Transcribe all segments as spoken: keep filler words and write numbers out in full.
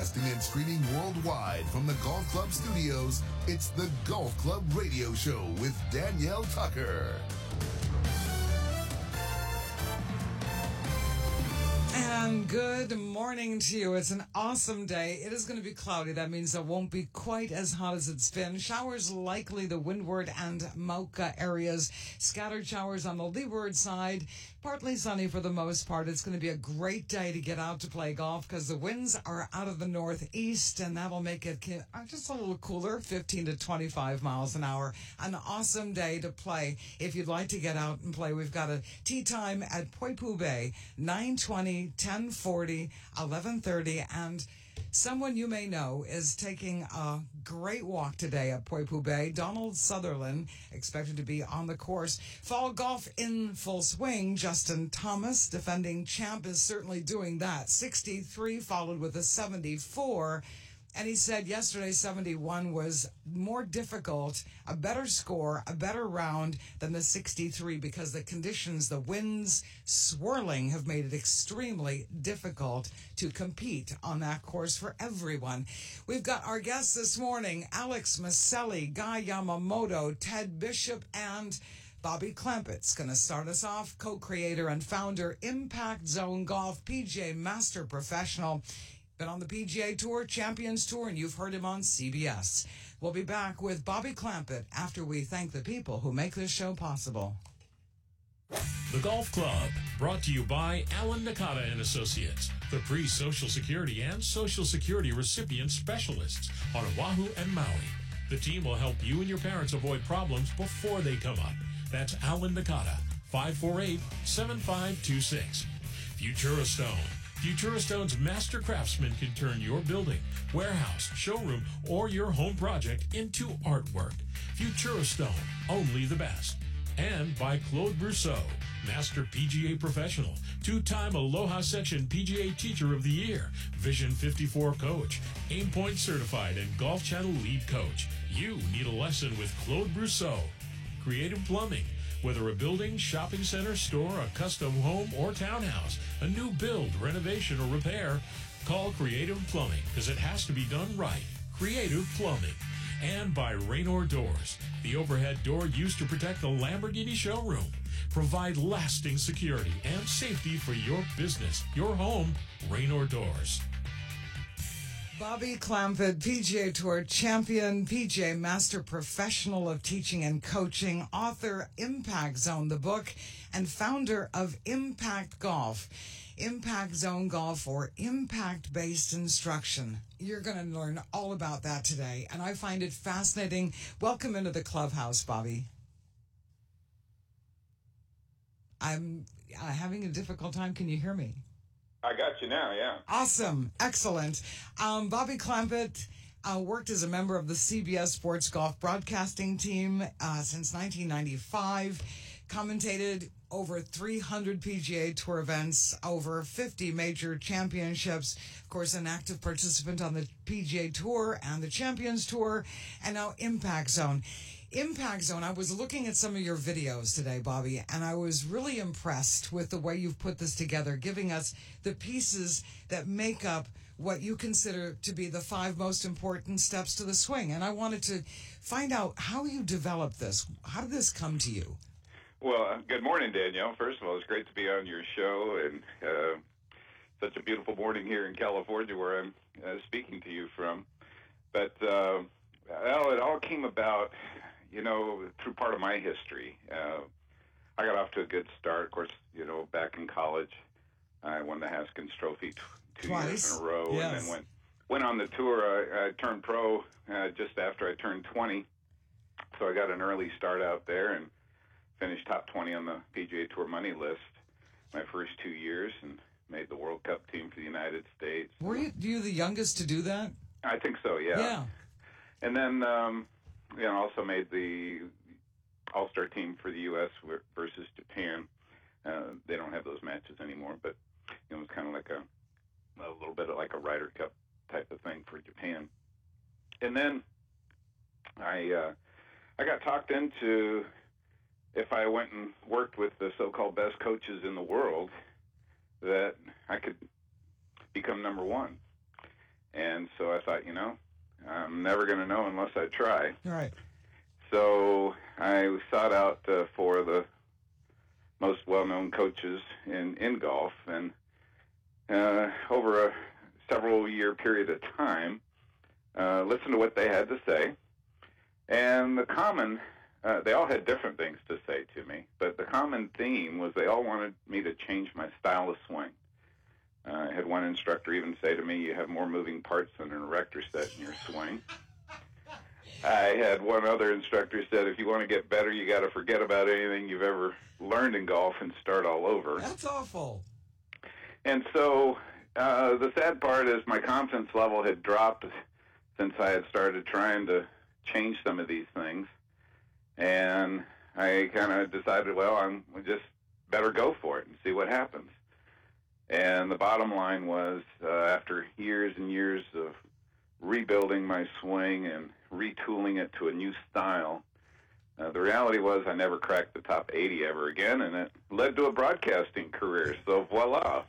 Broadcasting and streaming worldwide from the Golf Club studios, it's the Golf Club Radio Show with Danielle Tucker. And good morning to you. It's an awesome day. It is going to be cloudy. That means it won't be quite as hot as it's been. Showers likely the windward and Mauka areas. Scattered showers on the leeward side. Partly sunny for the most part. It's going to be a great day to get out to play golf because the winds are out of the northeast, and that'll make it just a little cooler, fifteen to twenty-five miles an hour. An awesome day to play. If you'd like to get out and play, we've got a tee time at Poipu Bay, nine twenty, ten forty, eleven thirty, and someone you may know is taking a great walk today at Poipu Bay. Donald Sutherland, expected to be on the course. Fall golf in full swing. Justin Thomas, defending champ, is certainly doing that. sixty-three followed with a seventy-four. And he said yesterday seventy-one was more difficult, a better score, a better round than the sixty-three because the conditions, the winds swirling, have made it extremely difficult to compete on that course for everyone. We've got our guests this morning, Alex Maselli, Guy Yamamoto, Ted Bishop, and Bobby Clampett's going to start us off, co-creator and founder, Impact Zone Golf, P G A Master Professional. Been on the P G A Tour, Champions Tour, and you've heard him on C B S. We'll be back with Bobby Clampett after we thank the people who make this show possible. The Golf Club, brought to you by Alan Nakata and Associates, the pre-Social Security and Social Security recipient specialists on Oahu and Maui. The team will help you and your parents avoid problems before they come up. That's Alan Nakata, five four eight, seven five two six. Futura Stone. Futura Stone's master craftsmen can turn your building, warehouse, showroom, or your home project into artwork. Futura Stone, only the best. And by Claude Brousseau, master P G A professional, two-time Aloha Section P G A Teacher of the Year, Vision fifty-four coach, Aim Point certified, and Golf Channel lead coach. You need a lesson with Claude Brousseau. Creative Plumbing. Whether a building, shopping center, store, a custom home, or townhouse, a new build, renovation, or repair, call Creative Plumbing because it has to be done right. Creative Plumbing. And by Raynor Doors, the overhead door used to protect the Lamborghini showroom. Provide lasting security and safety for your business, your home. Raynor Doors. Bobby Clampett, P G A Tour champion, P G A Master Professional of Teaching and Coaching, author, Impact Zone, the book, and founder of Impact Golf. Impact Zone Golf, or impact-based instruction. You're going to learn all about that today, and I find it fascinating. Welcome into the clubhouse, Bobby. I'm uh, having a difficult time. Can you hear me? I got you now, yeah. Awesome. Excellent. Um, Bobby Clampett uh, worked as a member of the C B S Sports Golf Broadcasting team uh, since nineteen ninety-five, commentated over three hundred P G A Tour events, over fifty major championships, of course, an active participant on the P G A Tour and the Champions Tour, and now Impact Zone. Impact Zone, I was looking at some of your videos today, Bobby, and I was really impressed with the way you've put this together, giving us the pieces that make up what you consider to be the five most important steps to the swing. And I wanted to find out how you developed this. How did this come to you? Well, uh, good morning, Danielle. First of all, it's great to be on your show, and uh, such a beautiful morning here in California where I'm uh, speaking to you from. But, uh, well, it all came about, you know, through part of my history. Uh, I got off to a good start. Of course, you know, back in college, I won the Haskins Trophy t- two Twice. years in a row, Yes. and then went went on the tour. I, I turned pro uh, just after I turned twenty, so I got an early start out there and finished top twenty on the P G A Tour money list my first two years, and made the World Cup team for the United States. Were you, you the youngest to do that? I think so, yeah. Yeah. And then, um, you know, also made the All-Star team for the U S versus Japan. Uh, they don't have those matches anymore, but you know, it was kind of like a a little bit of like a Ryder Cup type of thing for Japan. And then I uh, I got talked into, if I went and worked with the so-called best coaches in the world, that I could become number one. And so I thought, you know, I'm never going to know unless I try. Right. So I sought out uh, for the most well-known coaches in, in golf, and uh, over a several-year period of time, uh, listened to what they had to say. And the common, uh, they all had different things to say to me, but the common theme was they all wanted me to change my style of swing. Uh, I had one instructor even say to me, you have more moving parts than an erector set in your swing. I had one other instructor said, if you want to get better, you got to forget about anything you've ever learned in golf and start all over. That's awful. And so uh, the sad part is my confidence level had dropped since I had started trying to change some of these things. And I kind of decided, well, I'm just better go for it and see what happens. And the bottom line was, uh, after years and years of rebuilding my swing and retooling it to a new style, uh, the reality was I never cracked the top eighty ever again, and it led to a broadcasting career. So voila.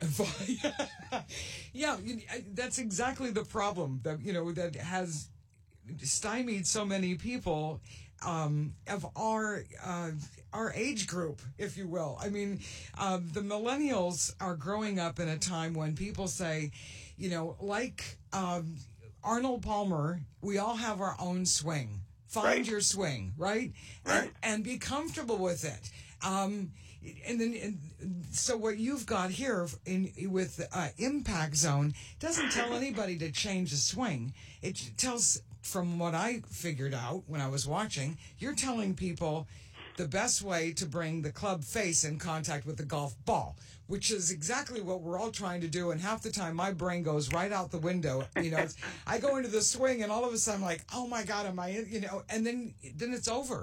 Yeah, that's exactly the problem that, you know, that has stymied so many people um, of our uh, our age group, if you will. I mean, uh, the millennials are growing up in a time when people say, you know, like um, Arnold Palmer, we all have our own swing. Find Right. your swing, right? Right. And, and be comfortable with it. Um, and then, and so what you've got here in with uh, Impact Zone doesn't tell anybody to change the swing. It tells, from what I figured out when I was watching, you're telling people the best way to bring the club face in contact with the golf ball, which is exactly what we're all trying to do. And half the time my brain goes right out the window. You know, it's, I go into the swing and all of a sudden I'm like, oh my God, am I in, you know, and then, then it's over.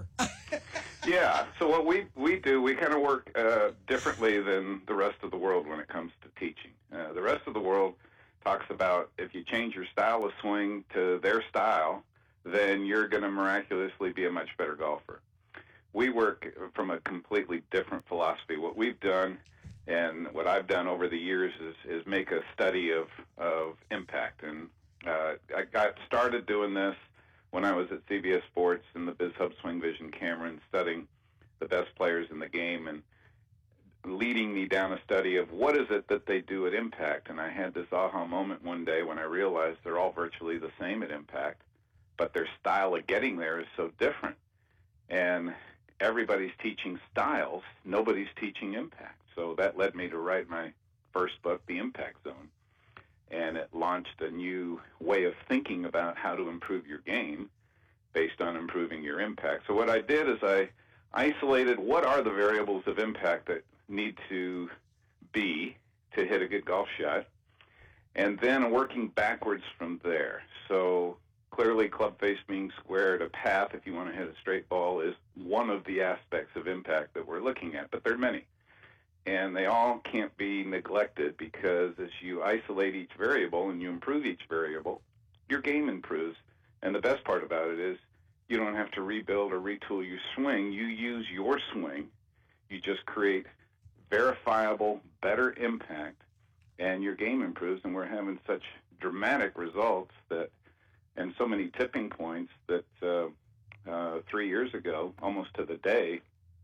Yeah, so what we, we do, we kind of work uh, differently than the rest of the world when it comes to teaching. Uh, the rest of the world talks about if you change your style of swing to their style, then you're going to miraculously be a much better golfer. We work from a completely different philosophy. What we've done and what I've done over the years is, is make a study of, of impact. And uh, I got started doing this when I was at C B S Sports and the BizHub Swing Vision camera and studying the best players in the game and leading me down a study of what is it that they do at Impact. And I had this aha moment one day when I realized they're all virtually the same at Impact, but their style of getting there is so different. And everybody's teaching styles, nobody's teaching impact. So that led me to write my first book, The Impact Zone. And it launched a new way of thinking about how to improve your game based on improving your impact. So what I did is I isolated what are the variables of impact that need to be to hit a good golf shot, and then working backwards from there. So clearly, club face being square to path, if you want to hit a straight ball, is one of the aspects of impact that we're looking at, but there are many. And they all can't be neglected because as you isolate each variable and you improve each variable, your game improves. And the best part about it is you don't have to rebuild or retool your swing. You use your swing. You just create verifiable, better impact, and your game improves. And we're having such dramatic results that and so many tipping points that uh, uh, three years ago, almost to the day,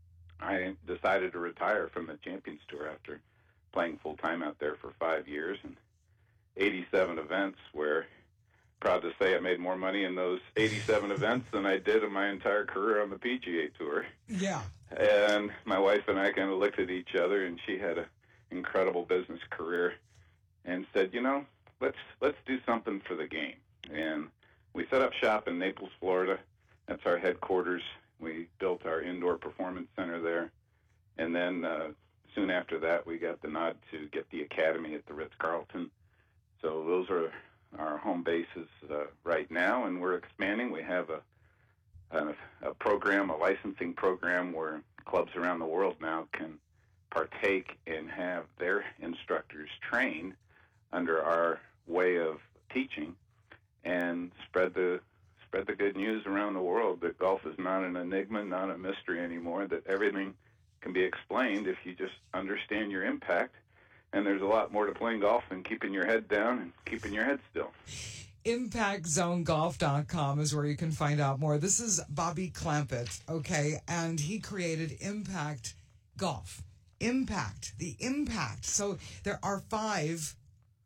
I decided to retire from the Champions Tour after playing full-time out there for five years and eighty-seven events where, proud to say, I made more money in those eighty-seven events than I did in my entire career on the P G A Tour. Yeah. And my wife and I kind of looked at each other, and she had an incredible business career, and said, you know, let's let's do something for the game. And we set up shop in Naples, Florida. That's our headquarters. We built our indoor performance center there. And then uh, soon after that, we got the nod to get the academy at the Ritz-Carlton. So those are our home bases uh, right now, and we're expanding. We have a, a, a program, a licensing program, where clubs around the world now can partake and have their instructors trained under our way of teaching and spread the spread the good news around the world that golf is not an enigma, not a mystery anymore, that everything can be explained if you just understand your impact. And there's a lot more to playing golf than keeping your head down and keeping your head still. impact zone golf dot com is where you can find out more. This is Bobby Clampett, okay? And he created Impact Golf. Impact, the impact. So there are five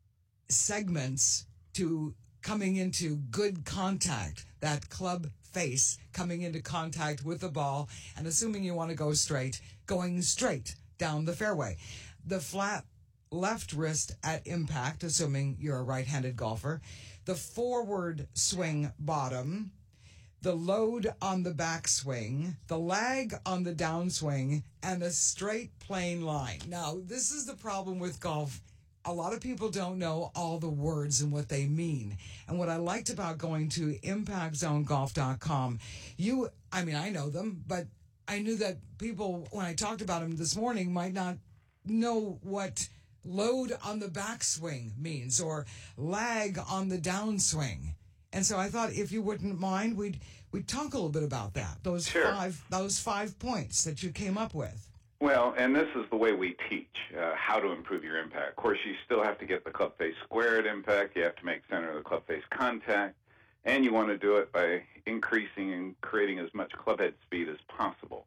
segments to coming into good contact, that club face coming into contact with the ball, and assuming you want to go straight, going straight down the fairway. The flat left wrist at impact, assuming you're a right-handed golfer. The forward swing bottom, the load on the backswing, the lag on the downswing, and a straight plane line. Now, this is the problem with golf. A lot of people don't know all the words and what they mean. And what I liked about going to impact zone golf dot com, you, I mean, I know them, but I knew that people, when I talked about them this morning, might not know what load on the backswing means or lag on the downswing. And so I thought if you wouldn't mind, we'd we'd talk a little bit about that. Those Sure. five those five points that you came up with. Well, and this is the way we teach uh, how to improve your impact. Of course, you still have to get the club face square at impact. You have to make center of the club face contact. And you want to do it by increasing and creating as much club head speed as possible.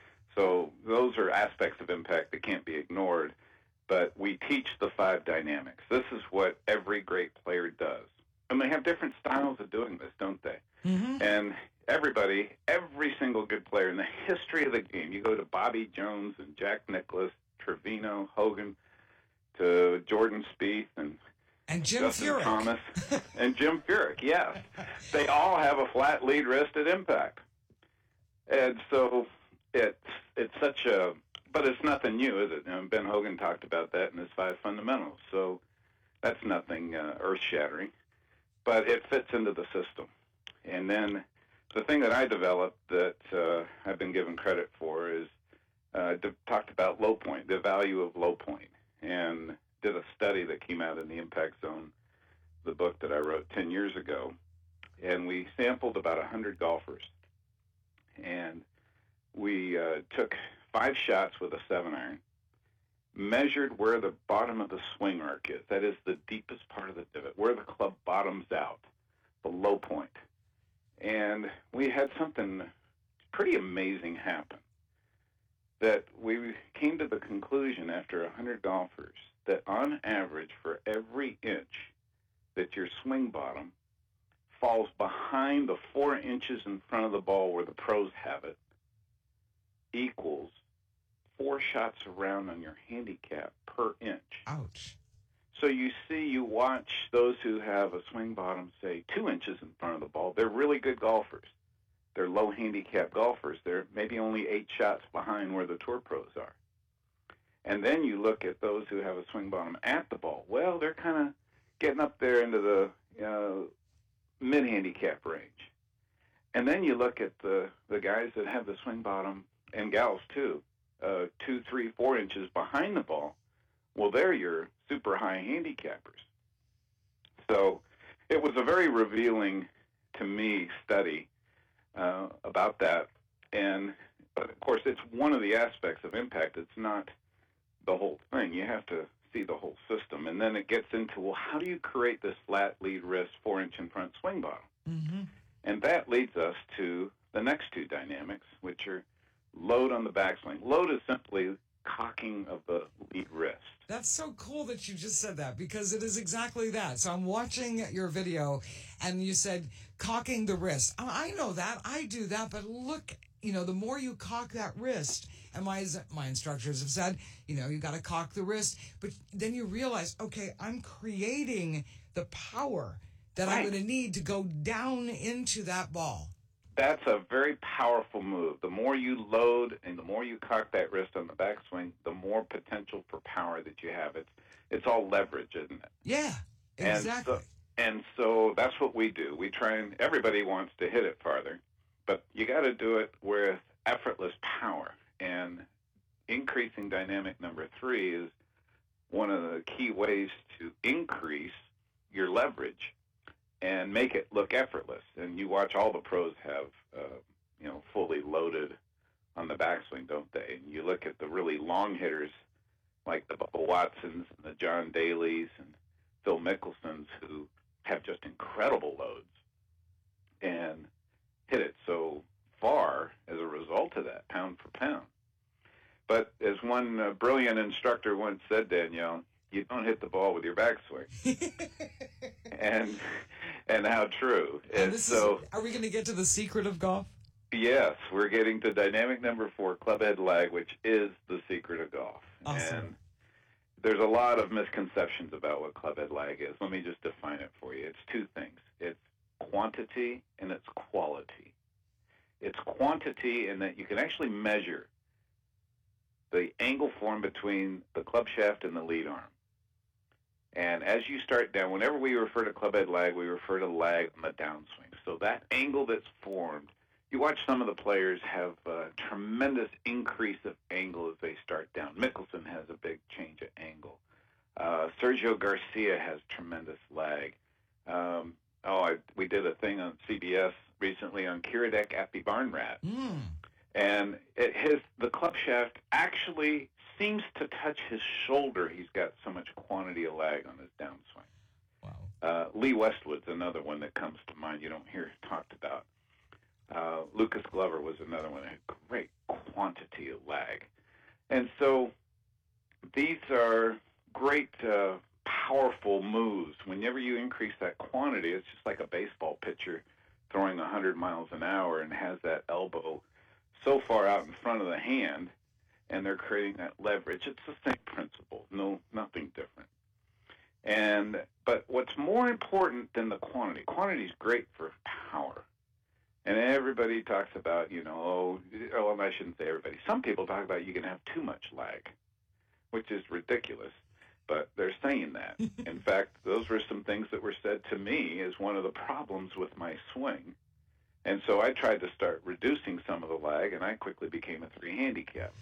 So those are aspects of impact that can't be ignored. But we teach the five dynamics. This is what every great player does. And they have different styles of doing this, don't they? Mm-hmm. And everybody, every single good player in the history of the game, you go to Bobby Jones and Jack Nicklaus, Trevino, Hogan, to Jordan Spieth and And Jim Justin Furyk. Thomas, and Jim Furyk, yes. They all have a flat lead wrist at impact. And so it's, it's such a... But it's nothing new, is it? You know, Ben Hogan talked about that in his five fundamentals. So that's nothing uh, earth-shattering. But it fits into the system. And then the thing that I developed that uh, I've been given credit for is uh, de- talked about low point, the value of low point, and did a study that came out in the Impact Zone, the book that I wrote ten years ago. And we sampled about one hundred golfers. And we uh, took five shots with a seven iron, measured where the bottom of the swing arc is. That is the deepest part of the divot, where the club bottoms out, the low point. And we had something pretty amazing happen. That we came to the conclusion after one hundred golfers that on average for every inch that your swing bottom falls behind the four inches in front of the ball where the pros have it, equals four shots around on your handicap per inch. Ouch. So you see, you watch those who have a swing bottom, say, two inches in front of the ball. They're really good golfers. They're low handicap golfers. They're maybe only eight shots behind where the tour pros are. And then you look at those who have a swing bottom at the ball. Well, they're kind of getting up there into the uh, mid-handicap range. And then you look at the, the guys that have the swing bottom, and gals too, uh, two, three, four inches behind the ball. Well, they're your super high handicappers. So it was a very revealing, to me, study uh, about that. And, but of course, it's one of the aspects of impact. It's not the whole thing. You have to see the whole system. And then it gets into, well, how do you create this flat lead wrist, four inch in front swing bottom? Mm-hmm. And that leads us to the next two dynamics, which are load on the backswing. Load is simply cocking of the lead wrist. That's so cool that you just said that, because it is exactly that. So I'm watching your video and you said cocking the wrist. I I know that. I do that. But look, you know, the more you cock that wrist, and my, my instructors have said, you know, you got to cock the wrist. But then you realize, okay, I'm creating the power that Right. I'm going to need to go down into that ball. That's a very powerful move. The more you load and the more you cock that wrist on the backswing, the more potential for power that you have. It's it's all leverage, isn't it? Yeah, exactly. And so, and so that's what we do. We try and everybody wants to hit it farther, but you got to do it with effortless power. And increasing dynamic number three is one of the key ways to increase your leverage and make it look effortless. And you watch all the pros have, uh, you know, fully loaded on the backswing, don't they? And you look at the really long hitters like the Bubba Watsons and the John Daly's and Phil Mickelsons who have just incredible loads and hit it so far as a result of that, pound for pound. But as one uh, brilliant instructor once said, Danielle, you don't hit the ball with your backswing. and and how true. And And this so, is, are we going to get to the secret of golf? yes, we're getting to dynamic number four, clubhead lag, which is the secret of golf. Awesome. And there's a lot of misconceptions about what clubhead lag is. Let me just define it for you. It's two things. It's quantity and it's quality. It's quantity in that you can actually measure the angle formed between the club shaft and the lead arm. And as you start down, whenever we refer to clubhead lag, we refer to lag on the downswing. So that angle that's formed, you watch some of the players have a tremendous increase of angle as they start down. Mickelson has a big change of angle. Uh, Sergio Garcia has tremendous lag. Um, oh, I, we did a thing on C B S recently on Kiradech Aphibarnrat. Mm. And it, his the club shaft actually seems to touch his shoulder. He's got so much quantity of lag on his downswing. Wow. Uh, Lee Westwood's another one that comes to mind you don't hear talked about. Uh, Lucas Glover was another one that had great quantity of lag. And so these are great, uh, powerful moves. Whenever you increase that quantity, it's just like a baseball pitcher throwing one hundred miles an hour and has that elbow so far out in front of the hand, and they're creating that leverage. It's the same principle, no, nothing different. And but what's more important than the quantity? Quantity is great for power, and everybody talks about, you know, oh, oh, well, I shouldn't say everybody. Some people talk about you can have too much lag, which is ridiculous, but they're saying that. In fact, those were some things that were said to me as one of the problems with my swing. And so I tried to start reducing some of the lag, and I quickly became a three handicap.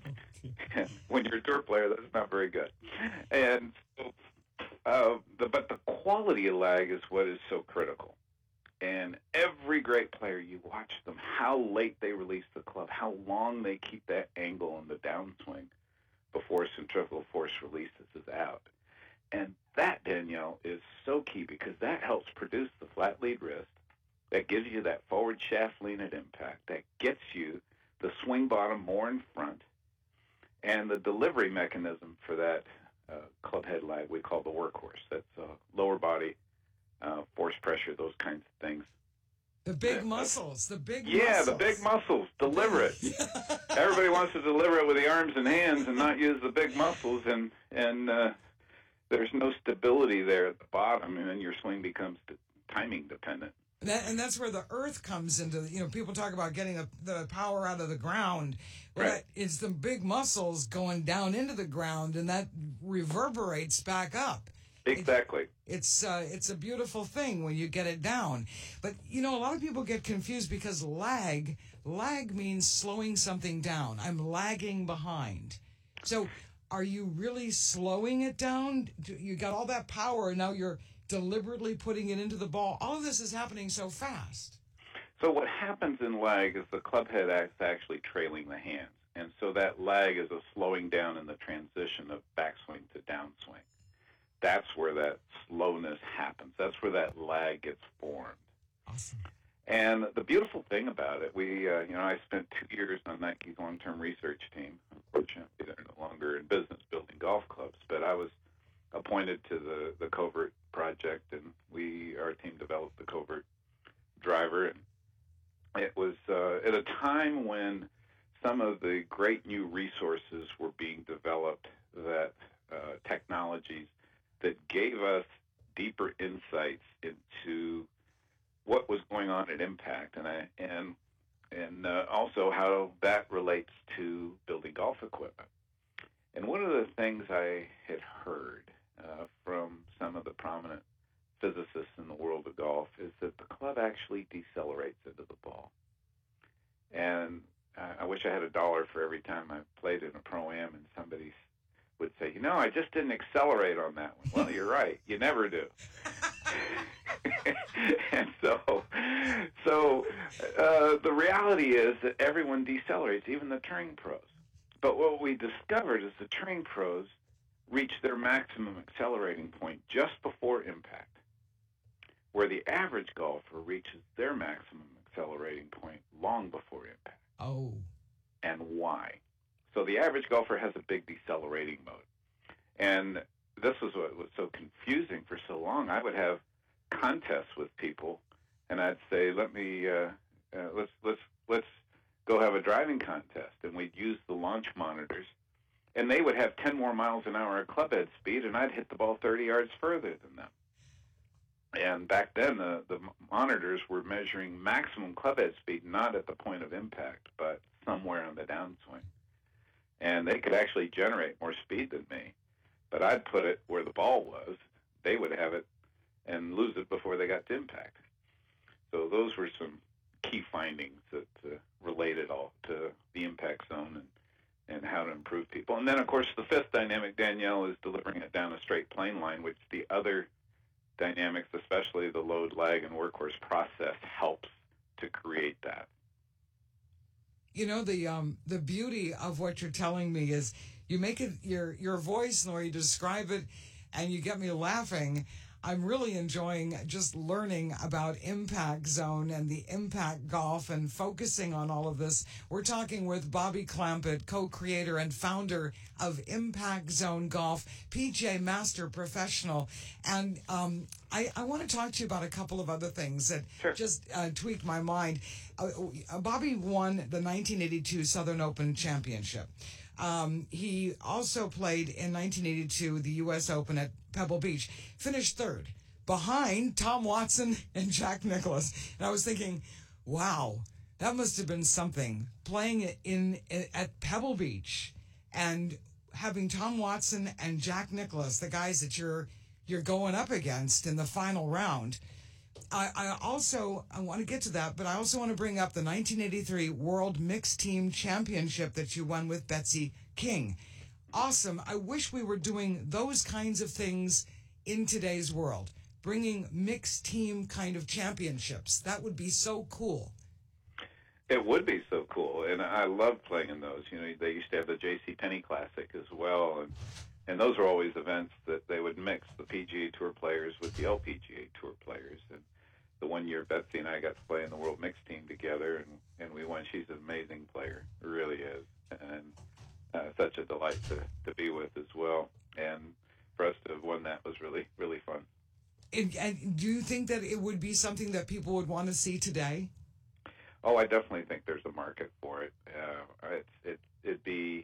When you're a tour player, that's not very good. And so, uh, the, but the quality of lag is what is so critical. And every great player, you watch them, how late they release the club, how long they keep that angle on the downswing before centrifugal force releases is out. And that, Danielle, is so key because that helps produce the flat lead wrist. That gives you that forward shaft lean at impact. That gets you the swing bottom more in front. And the delivery mechanism for that uh, club head lag we call the workhorse. That's uh, lower body, uh, force pressure, those kinds of things. The big muscles, the big yeah, muscles. the big muscles. Deliver it. Everybody wants to deliver it with the arms and hands and not use the big muscles, and, and uh, there's no stability there at the bottom, and then your swing becomes timing dependent. That, and that's where the earth comes into, you know, people talk about getting a, the power out of the ground. Well, Right. that, it's the big muscles going down into the ground, and that reverberates back up. Exactly. It, it's uh, it's a beautiful thing when you get it down. But, you know, a lot of people get confused because lag, lag means slowing something down. I'm lagging behind. So are you really slowing it down? You got all that power, and now you're deliberately putting it into the ball. All of this is happening so fast. So what happens in lag is the club head is actually trailing the hands. And so that lag is a slowing down in the transition of backswing to downswing. That's where that slowness happens. That's where that lag gets formed. Awesome. And the beautiful thing about it, we, uh, you know, I spent two years on Nike's long-term research team. Unfortunately, they're no longer in business building golf clubs, but I was appointed to the, the Covert project, and we, our team developed the Covert driver. And it was uh, at a time when some of the great new resources were being developed, that uh, technologies that gave us deeper insights into what was going on at Impact, and I, and and uh, also how that relates to building golf equipment. And one of the things I had heard uh, from some of the prominent physicists in the world of golf is that the club actually decelerates into the ball. And I wish I had a dollar for every time I played in a Pro-Am and somebody would say, you know, I just didn't accelerate on that one. Well, you're right. You never do. And so, so uh, the reality is that everyone decelerates, even the touring pros. But what we discovered is the touring pros reach their maximum accelerating point just before impact. the average golfer reaches their maximum accelerating point long before impact. Oh. And why? So the average golfer has a big decelerating mode. And this was what was so confusing for so long. I would have contests with people, and I'd say, "Let me uh, uh, let's let's let's go have a driving contest." And we'd use the launch monitors, and they would have ten more miles an hour at clubhead speed, and I'd hit the ball thirty yards further than them. And back then, the the monitors were measuring maximum clubhead speed, not at the point of impact, but somewhere on the downswing. And they could actually generate more speed than me. But I'd put it where the ball was. They would have it and lose it before they got to impact. So those were some key findings that uh, related all to the impact zone and, and how to improve people. And then, of course, the fifth dynamic, Danielle, is delivering it down a straight plane line, which the other dynamics, especially the load, lag, and workhorse process, helps to create that. You know, the um the beauty of what you're telling me is you make it your your voice, and the way you describe it, and you get me laughing. I'm really enjoying just learning about Impact Zone and the Impact Golf and focusing on all of this. We're talking with Bobby Clampett, co-creator and founder of Impact Zone Golf, P G A Master Professional. And um, I, I want to talk to you about a couple of other things that Sure. just uh, tweaked my mind. Uh, Bobby won the nineteen eighty-two Southern Open Championship. Um, he also played in nineteen eighty-two the U S Open at Pebble Beach, finished third behind Tom Watson and Jack Nicklaus. And I was thinking, wow, that must have been something, playing in, in at Pebble Beach and having Tom Watson and Jack Nicklaus, the guys that you're you're going up against in the final round. I, I also, I want to get to that, but I also want to bring up the nineteen eighty-three World Mixed Team Championship that you won with Betsy King. Awesome. I wish we were doing those kinds of things in today's world, bringing mixed team kind of championships. That would be so cool. It would be so cool, and I love playing in those. You know, they used to have the J C Penney Classic as well, and and those were always events that they would mix the P G A Tour players with the L P G A Tour players. And the one year Betsy and I got to play in the World Mixed Team together, and, and we won. She's an amazing player, really is, and uh, such a delight to, to be with as well. And for us to have won that was really, really fun. And, and do you think that it would be something that people would want to see today? Oh, I definitely think there's a market for it. Uh, it's, it, it'd be,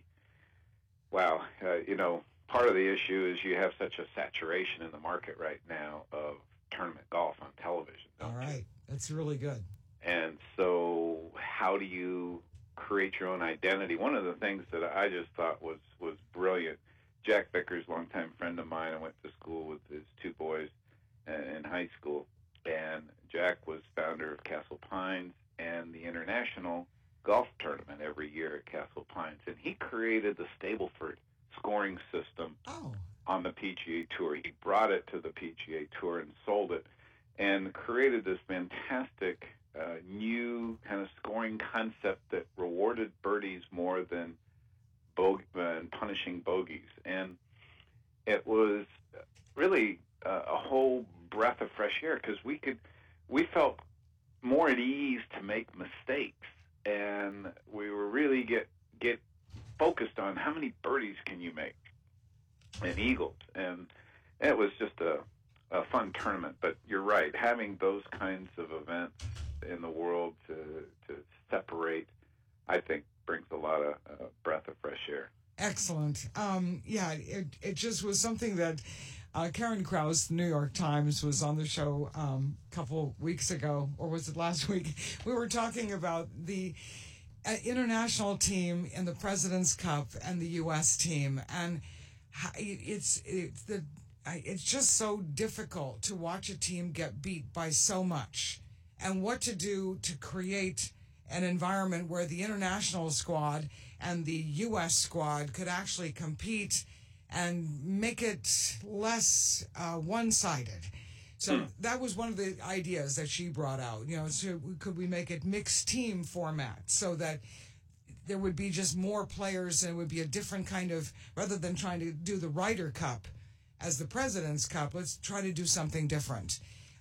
wow, uh, you know, part of the issue is you have such a saturation in the market right now of tournament golf on television. All don't you? right. That's really good. And so how do you create your own identity? One of the things that I just thought was, was brilliant, Jack Vickers, longtime friend of mine, I went to school with his two boys in high school, and Jack was founder of Castle Pines and the International Golf Tournament every year at Castle Pines. And he created the Stableford scoring system Oh. on the P G A Tour. He brought it to the P G A Tour and sold it and created this fantastic uh, new kind of scoring concept that rewarded birdies more than bo- uh, punishing bogeys. And it was really uh, a whole breath of fresh air because we could, we felt more at ease to make mistakes, and we were really get get focused on how many birdies can you make and eagles, and it was just a, a fun tournament. But you're right, having those kinds of events in the world to to separate, I think, brings a lot of uh, breath of fresh air. Excellent. Um, yeah, it, it just was something that uh, Karen Krause, the New York Times, was on the show um, a couple weeks ago, or was it last week? We were talking about the uh, international team in the President's Cup and the U S team, and how it, it's it's the I- it's just so difficult to watch a team get beat by so much, and what to do to create an environment where the international squad and the U S squad could actually compete and make it less uh, one-sided. So that was one of the ideas that she brought out. You know, so could we make it mixed team format so that there would be just more players and it would be a different kind of, rather than trying to do the Ryder Cup as the President's Cup, let's try to do something different.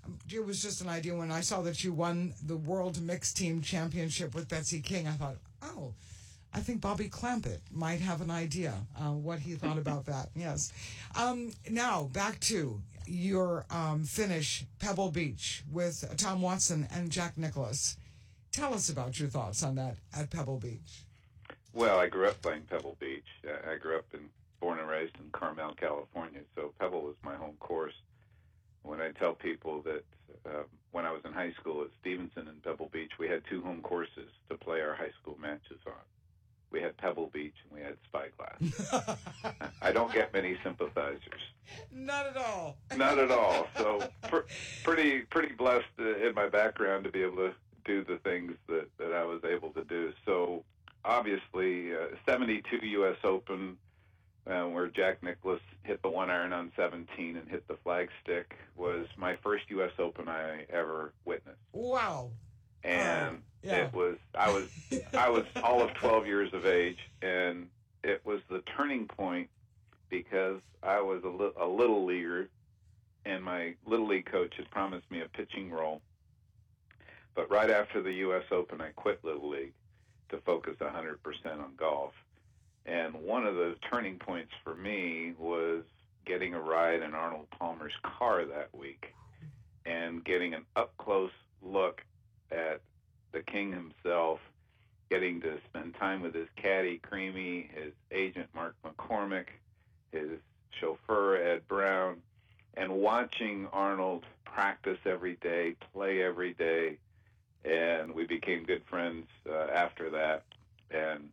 It was just an idea. When I saw that you won the World Mixed Team Championship with Betsy King, I thought, oh, I think Bobby Clampett might have an idea uh, what he thought about that. Yes. Um, now, back to your um, finish, Pebble Beach, with Tom Watson and Jack Nicklaus. Tell us about your thoughts on that at Pebble Beach. Well, I grew up playing Pebble Beach. I grew up in, born and raised in Carmel, California, so Pebble was my home course. When I tell people that uh, when I was in high school at Stevenson and Pebble Beach, we had two home courses to play our high school matches on. We had Pebble Beach and we had Spyglass. I don't get many sympathizers. Not at all. Not at all. So pr- pretty pretty blessed uh, in my background to be able to do the things that, that I was able to do. So obviously, uh, seventy-two U S Open, uh, where Jack Nicklaus hit the one iron on seventeen and hit the flagstick, was my first U S Open I ever witnessed. Wow. And uh, yeah. it was I was I was all of twelve years of age, and it was the turning point because I was a, li- a little leaguer, and my little league coach had promised me a pitching role. But right after the U S Open, I quit little league to focus one hundred percent on golf. And one of the turning points for me was getting a ride in Arnold Palmer's car that week and getting an up-close look at the king himself, getting to spend time with his caddy, Creamy, his agent, Mark McCormick, his chauffeur, Ed Brown, and watching Arnold practice every day, play every day. And we became good friends uh, after that. And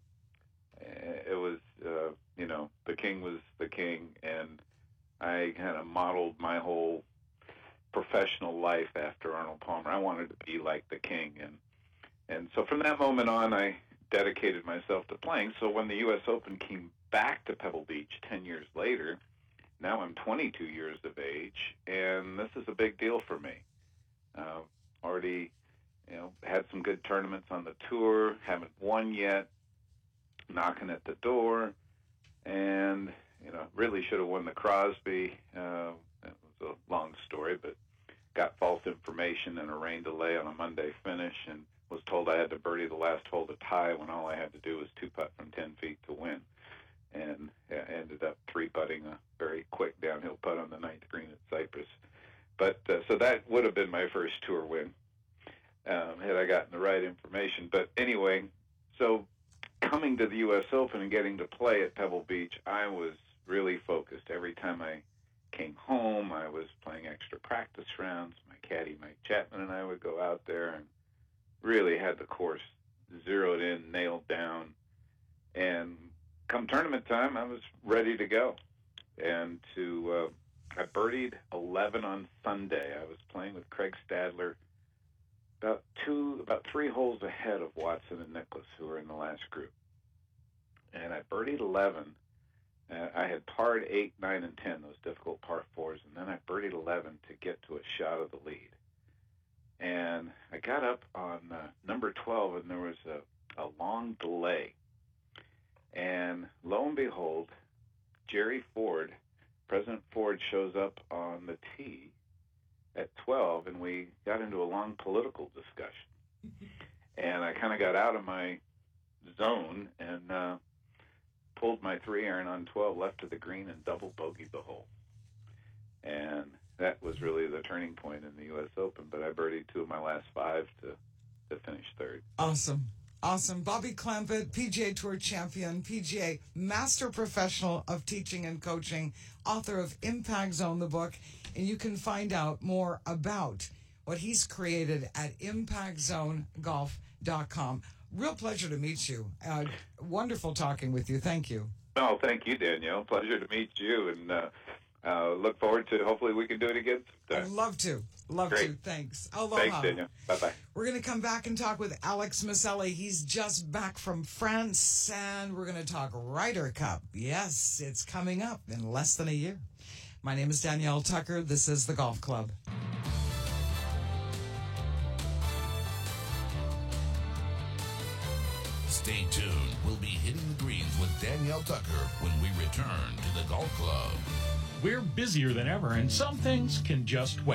it was, uh, you know, the king was the king. And I kind of modeled my whole professional life after Arnold Palmer. I wanted to be like the king. And and so from that moment on, I dedicated myself to playing. So when the U S Open came back to Pebble Beach ten years later, now I'm twenty-two years of age, and this is a big deal for me. Uh, already, you know, had some good tournaments on the tour, haven't won yet, knocking at the door, and, you know, really should have won the Crosby. Uh, it was a long story, but got false information and a rain delay on a Monday finish, and was told I had to birdie the last hole to tie when all I had to do was two-putt from ten feet to win. And I ended up three-putting a very quick downhill putt on the ninth green at Cypress. But uh, so that would have been my first tour win um, had I gotten the right information. But anyway, so coming to the U S Open and getting to play at Pebble Beach, I was really focused. Every time I came home, I was playing extra practice rounds. My caddy, Mike Chapman, and I would go out there and really had the course zeroed in, nailed down. And come tournament time, I was ready to go. And to uh, I birdied eleven on Sunday. I was playing with Craig Stadler, about two, about three holes ahead of Watson and Nicklaus, who were in the last group. And I birdied eleven. Uh, I had parred eight, nine, and ten, those difficult par fours, and then I birdied eleven to get to a shot of the lead. And I got up on uh, number twelve, and there was a, a long delay. And lo and behold, Jerry Ford, President Ford, shows up on the tee at twelve, and we got into a long political discussion. And I kind of got out of my zone and uh, pulled my three iron on twelve, left to the green, and double bogeyed the hole. And that was really the turning point in the U S Open, but I birdied two of my last five to, to finish third. Awesome. Awesome. Bobby Clampett, P G A Tour champion, P G A master professional of teaching and coaching, author of Impact Zone, the book, and you can find out more about what he's created at impact zone golf dot com. Real pleasure to meet you. Uh, wonderful talking with you. Thank you. Oh, thank you, Danielle. Pleasure to meet you, and uh, uh, look forward to hopefully we can do it again sometime. I'd love to. Love Great. to. Thanks. Aloha. Thanks, Danielle. Bye-bye. We're going to come back and talk with Alex Maselli. He's just back from France, and we're going to talk Ryder Cup. Yes, it's coming up in less than a year. My name is Danielle Tucker. This is The Golf Club. Stay tuned. We'll be hitting the greens with Danielle Tucker when we return to the Golf Club. We're busier than ever, and some things can just wait.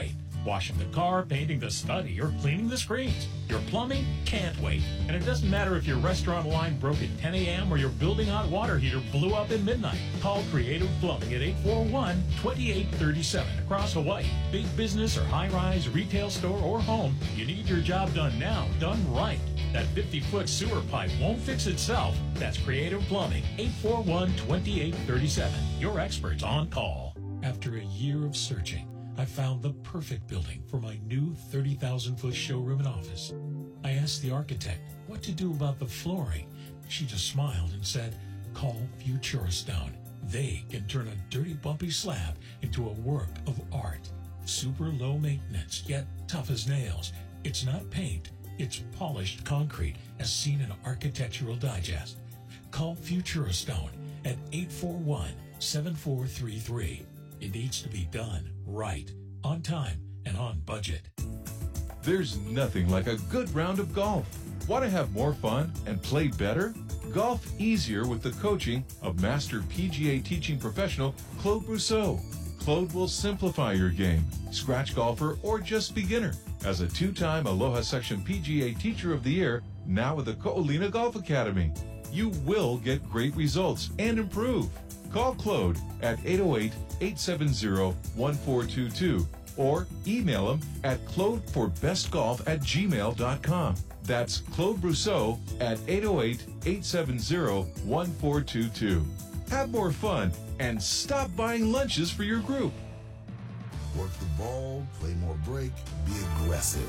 Washing the car, painting the study, or cleaning the screens. Your plumbing can't wait. And it doesn't matter if your restaurant line broke at ten a.m. or your building hot water heater blew up at midnight. Call Creative Plumbing at eight four one, two eight three seven across Hawaii. Big business or high-rise, retail store or home, you need your job done now, done right. That fifty-foot sewer pipe won't fix itself. That's Creative Plumbing, eight four one, two eight three seven. Your experts on call. After a year of searching, I found the perfect building for my new thirty thousand foot showroom and office. I asked the architect what to do about the flooring. She just smiled and said, call Futura Stone. They can turn a dirty, bumpy slab into a work of art. Super low maintenance, yet tough as nails. It's not paint, it's polished concrete, as seen in Architectural Digest. Call Futura Stone at eight four one, seven four three three. It needs to be done right, on time, and on budget. There's nothing like a good round of golf. Want to have more fun and play better? Golf easier with the coaching of Master P G A teaching professional Claude Brousseau. Claude will simplify your game, scratch golfer or just beginner. As a two-time Aloha Section P G A Teacher of the Year, now with the Ko'olina Golf Academy. You will get great results and improve. Call Claude at eight oh eight, eight seven zero, one four two two or email him at claudeforbestgolf at gmail dot com. That's Claude Brousseau at eight oh eight, eight seven zero, one four two two. Have more fun and stop buying lunches for your group. Work the ball, play more break, be aggressive.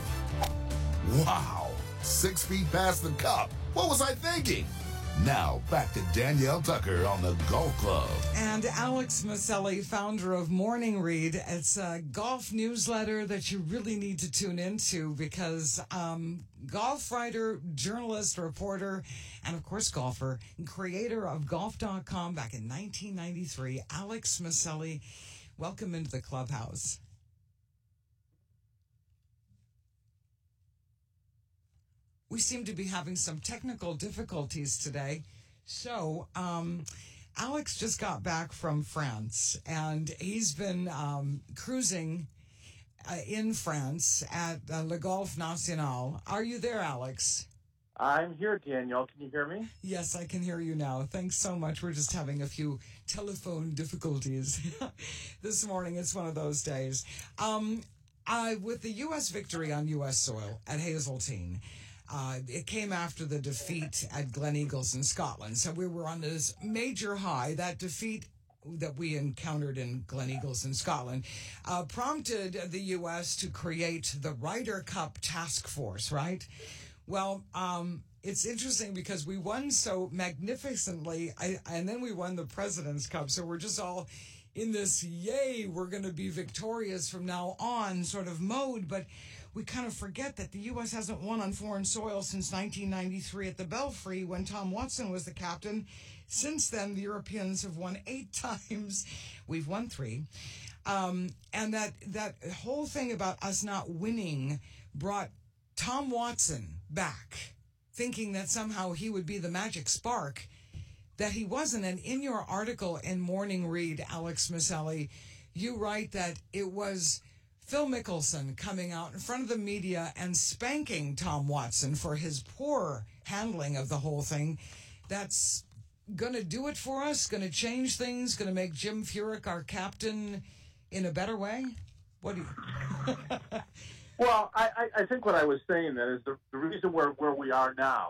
Wow, six feet past the cup. What was I thinking? Now, back to Danielle Tucker on the Golf Club. And Alex Maselli, founder of Morning Read. It's a golf newsletter that you really need to tune into because um, golf writer, journalist, reporter, and of course golfer, and creator of golf dot com back in nineteen ninety-three, Alex Maselli. Welcome into the clubhouse. We seem to be having some technical difficulties today. So, um, Alex just got back from France, and he's been um, cruising uh, in France at uh, Le Golf National. Are you there, Alex? I'm here, Danielle. Can you hear me? Yes, I can hear you now. Thanks so much. We're just having a few telephone difficulties this morning. It's one of those days. Um, I, with the U S victory on U S soil at Hazeltine, Uh, it came after the defeat at Glen Eagles in Scotland. So we were on this major high. That defeat that we encountered in Glen Eagles in Scotland uh, prompted the U S to create the Ryder Cup Task Force, right? Well, um, it's interesting because we won so magnificently, I, and then we won the President's Cup. So we're just all in this, yay, we're going to be victorious from now on sort of mode. But we kind of forget that the U S hasn't won on foreign soil since nineteen ninety-three at the Belfry when Tom Watson was the captain. Since then, the Europeans have won eight times. We've won three. Um, and that, that whole thing about us not winning brought Tom Watson back, thinking that somehow he would be the magic spark, that he wasn't. And in your article in Morning Read, Alex Maselli, you write that it was Phil Mickelson coming out in front of the media and spanking Tom Watson for his poor handling of the whole thing. That's going to do it for us, going to change things, going to make Jim Furyk our captain in a better way? What do you... Well, I, I think what I was saying then is the, the reason where, where we are now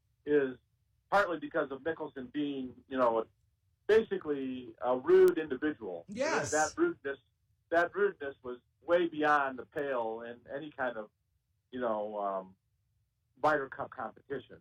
is partly because of Mickelson being, you know, basically a rude individual. Yes. That rudeness, that rudeness was way beyond the pale in any kind of, you know, um, Ryder Cup competition.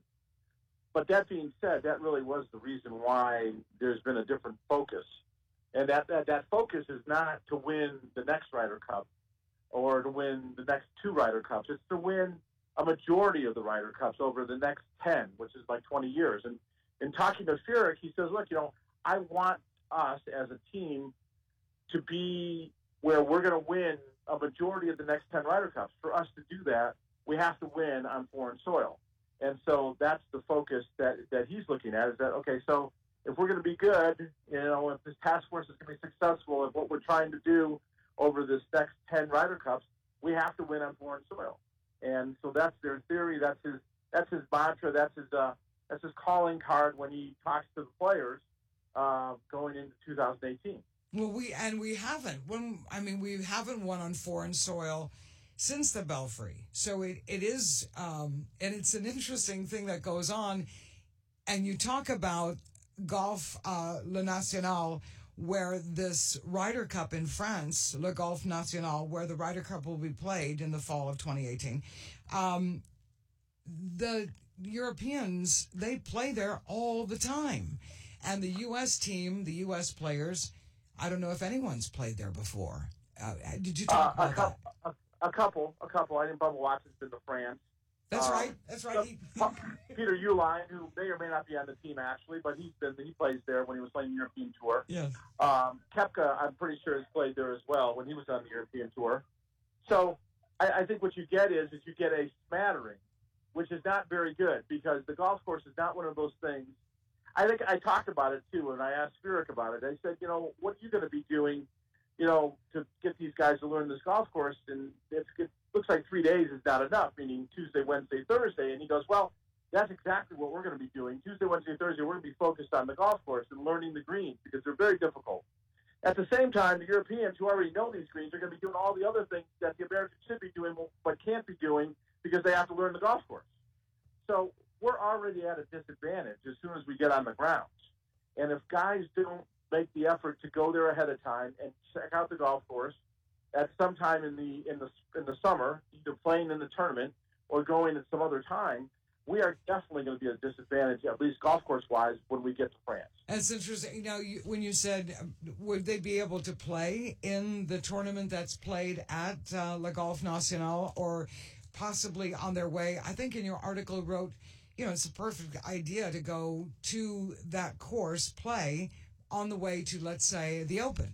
But that being said, that really was the reason why there's been a different focus. And that, that, that focus is not to win the next Ryder Cup or to win the next two Ryder Cups. It's to win a majority of the Ryder Cups over the next ten, which is like twenty years. And in talking to Furyk, he says, look, you know, I want us as a team to be where we're going to win a majority of the next ten Ryder Cups. For us to do that, we have to win on foreign soil. And so that's the focus that, that he's looking at, is that, okay, so if we're going to be good, you know, if this task force is going to be successful, if what we're trying to do over this next ten Ryder Cups we have to win on foreign soil. And so that's their theory. That's his that's his mantra. That's his uh, that's his calling card when he talks to the players uh, going into two thousand eighteen. Well, we and we haven't. When I mean, we haven't won on foreign soil since the Belfry. So it it is, um, and it's an interesting thing that goes on. And you talk about Golf uh, Le National, where this Ryder Cup in France, Le Golf National, where the Ryder Cup will be played in the fall of twenty eighteen. Um, the Europeans, they play there all the time. And the U S team, the U S players, I don't know if anyone's played there before. Uh, did you talk uh, a about couple, that? A, a couple, a couple. I think Bubba Watson's been to France. That's um, right. That's right. He, Peter Uihlein, who may or may not be on the team actually, but he's been he plays there when he was playing the European Tour. yes. Um, Koepka, I'm pretty sure, has played there as well when he was on the European Tour. So I, I think what you get is is you get a smattering, which is not very good because the golf course is not one of those things. I think I talked about it too, and I asked Furyk about it. I said, you know, what are you going to be doing, you know, to get these guys to learn this golf course? And it's, it looks like three days is not enough, meaning Tuesday, Wednesday, Thursday. And he goes, well, that's exactly what we're going to be doing. Tuesday, Wednesday, Thursday, we're going to be focused on the golf course and learning the greens because they're very difficult. At the same time, the Europeans who already know these greens are going to be doing all the other things that the Americans should be doing but can't be doing because they have to learn the golf course. So we're already at a disadvantage as soon as we get on the grounds. And if guys don't make the effort to go there ahead of time and check out the golf course at some time in the in the in the summer, either playing in the tournament or going at some other time, we are definitely going to be at a disadvantage, at least golf course wise, when we get to France. That's interesting. You know, you, when you said, um, would they be able to play in the tournament that's played at uh, Le Golf National or possibly on their way? I think in your article wrote, you know, it's a perfect idea to go to that course, play on the way to, let's say, the Open.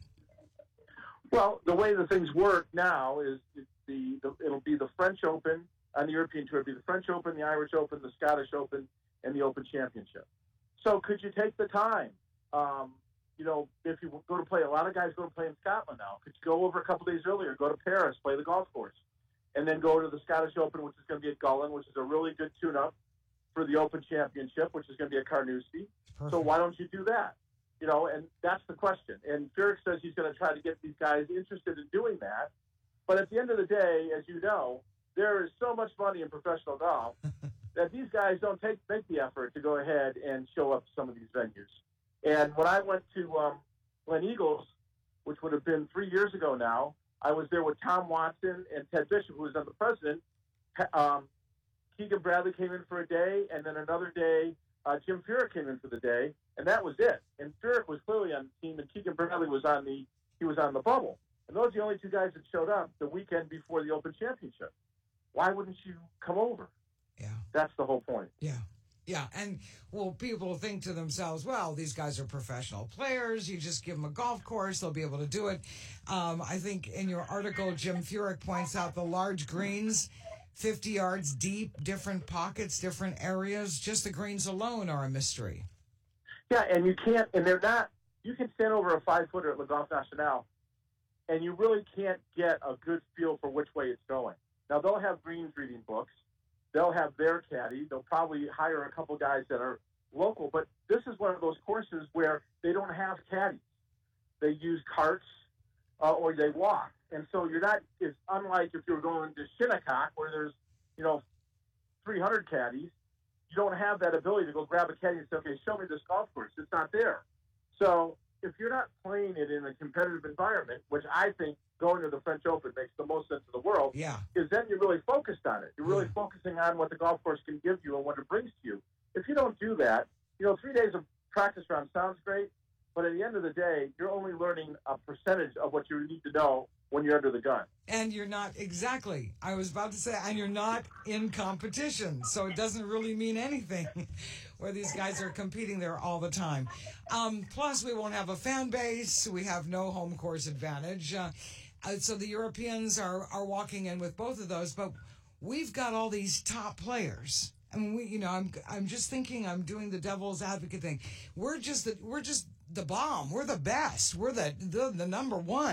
Well, the way the things work now is the, the it'll be the French Open on the European Tour. It'll be the French Open, the Irish Open, the Scottish Open, and the Open Championship. So could you take the time? Um, you know, if you go to play, a lot of guys go to play in Scotland now. Could you go over a couple days earlier, go to Paris, play the golf course, and then go to the Scottish Open, which is going to be at Gullin, which is a really good tune-up for the Open Championship, which is going to be at Carnoustie. So why don't you do that? You know, and that's the question. And Furyk says he's going to try to get these guys interested in doing that. But at the end of the day, as you know, there is so much money in professional golf that these guys don't take make the effort to go ahead and show up to some of these venues. And when I went to um, Glen Eagles, which would have been three years ago now, I was there with Tom Watson and Ted Bishop, who was then the president. Um, Keegan Bradley came in for a day, and then another day, uh, Jim Furyk came in for the day, and that was it. And Furyk was clearly on the team, and Keegan Bradley was on the he was on the bubble. And those are the only two guys that showed up the weekend before the Open Championship. Why wouldn't you come over? Yeah. That's the whole point. Yeah. Yeah. And, well, people think to themselves, well, these guys are professional players. You just give them a golf course. They'll be able to do it. Um, I think in your article, Jim Furyk points out the large greens, fifty yards deep, different pockets, different areas. Just the greens alone are a mystery. Yeah, and you can't, and they're not, you can stand over a five-footer at Le Golf National, and you really can't get a good feel for which way it's going. Now, they'll have greens reading books. They'll have their caddy. They'll probably hire a couple guys that are local. But this is one of those courses where they don't have caddies. They use carts uh, or they walk. And so you're not, it's unlike if you're going to Shinnecock where there's, you know, three hundred caddies. You don't have that ability to go grab a caddy and say, okay, show me this golf course. It's not there. So if you're not playing it in a competitive environment, which I think going to the French Open makes the most sense in the world, yeah, is then you're really focused on it. You're really yeah. focusing on what the golf course can give you and what it brings to you. If you don't do that, you know, three days of practice round sounds great, but at the end of the day, you're only learning a percentage of what you need to know when you're under the gun. And you're not, exactly, I was about to say, and you're not in competition, so it doesn't really mean anything where these guys are competing there all the time. Um, plus, we won't have a fan base. We have no home course advantage. Uh, uh, so the Europeans are, are walking in with both of those, but we've got all these top players. I mean, we, you know, I'm, I'm just thinking, I'm doing the devil's advocate thing. We're just the, we're just the bomb. We're the best. We're the, the, the number one.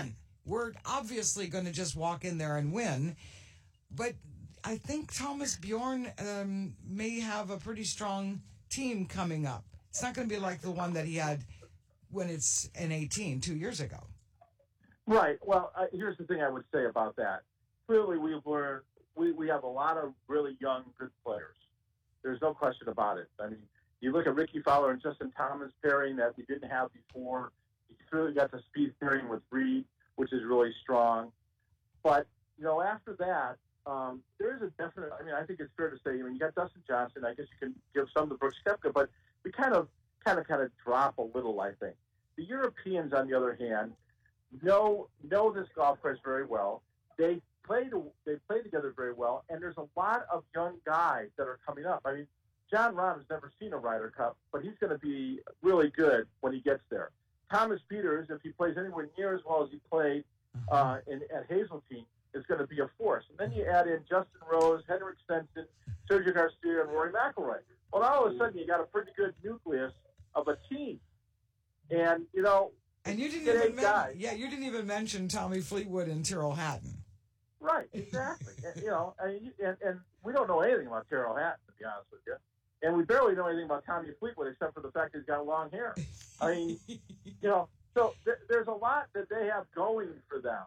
we're obviously going to just walk in there and win. But I think Thomas Bjorn um, may have a pretty strong team coming up. It's not going to be like the one that he had when it's in eighteen, two years ago. Right. Well, uh, here's the thing I would say about that. Clearly, we've learned we, we have a lot of really young, good players. There's no question about it. I mean, you look at Ricky Fowler and Justin Thomas pairing that we didn't have before. He's really got the speed pairing with Reed, which is really strong. But, you know, after that, um, there is a definite, I mean, I think it's fair to say, I mean, you got Dustin Johnson. I guess you can give some to Brooks Koepka, but we kind of, kind of, kind of drop a little, I think. The Europeans, on the other hand, know know this golf course very well. They play to, they play together very well, and there's a lot of young guys that are coming up. I mean, John Rahm has never seen a Ryder Cup, but he's going to be really good when he gets there. Thomas Peters, if he plays anywhere near as well as he played uh, in, at Hazeltine, is going to be a force. And then you add in Justin Rose, Henrik Stenson, Sergio Garcia, and Rory McIlroy. Well, now all of a sudden you got a pretty good nucleus of a team. And, you know, and you didn't get even eight men- guys. yeah, you didn't even mention Tommy Fleetwood and Tyrrell Hatton. Right, exactly. and, you know, I mean, and, and we don't know anything about Tyrrell Hatton, to be honest with you. And we barely know anything about Tommy Fleetwood except for the fact he's got long hair. I mean, you know, so th- there's a lot that they have going for them.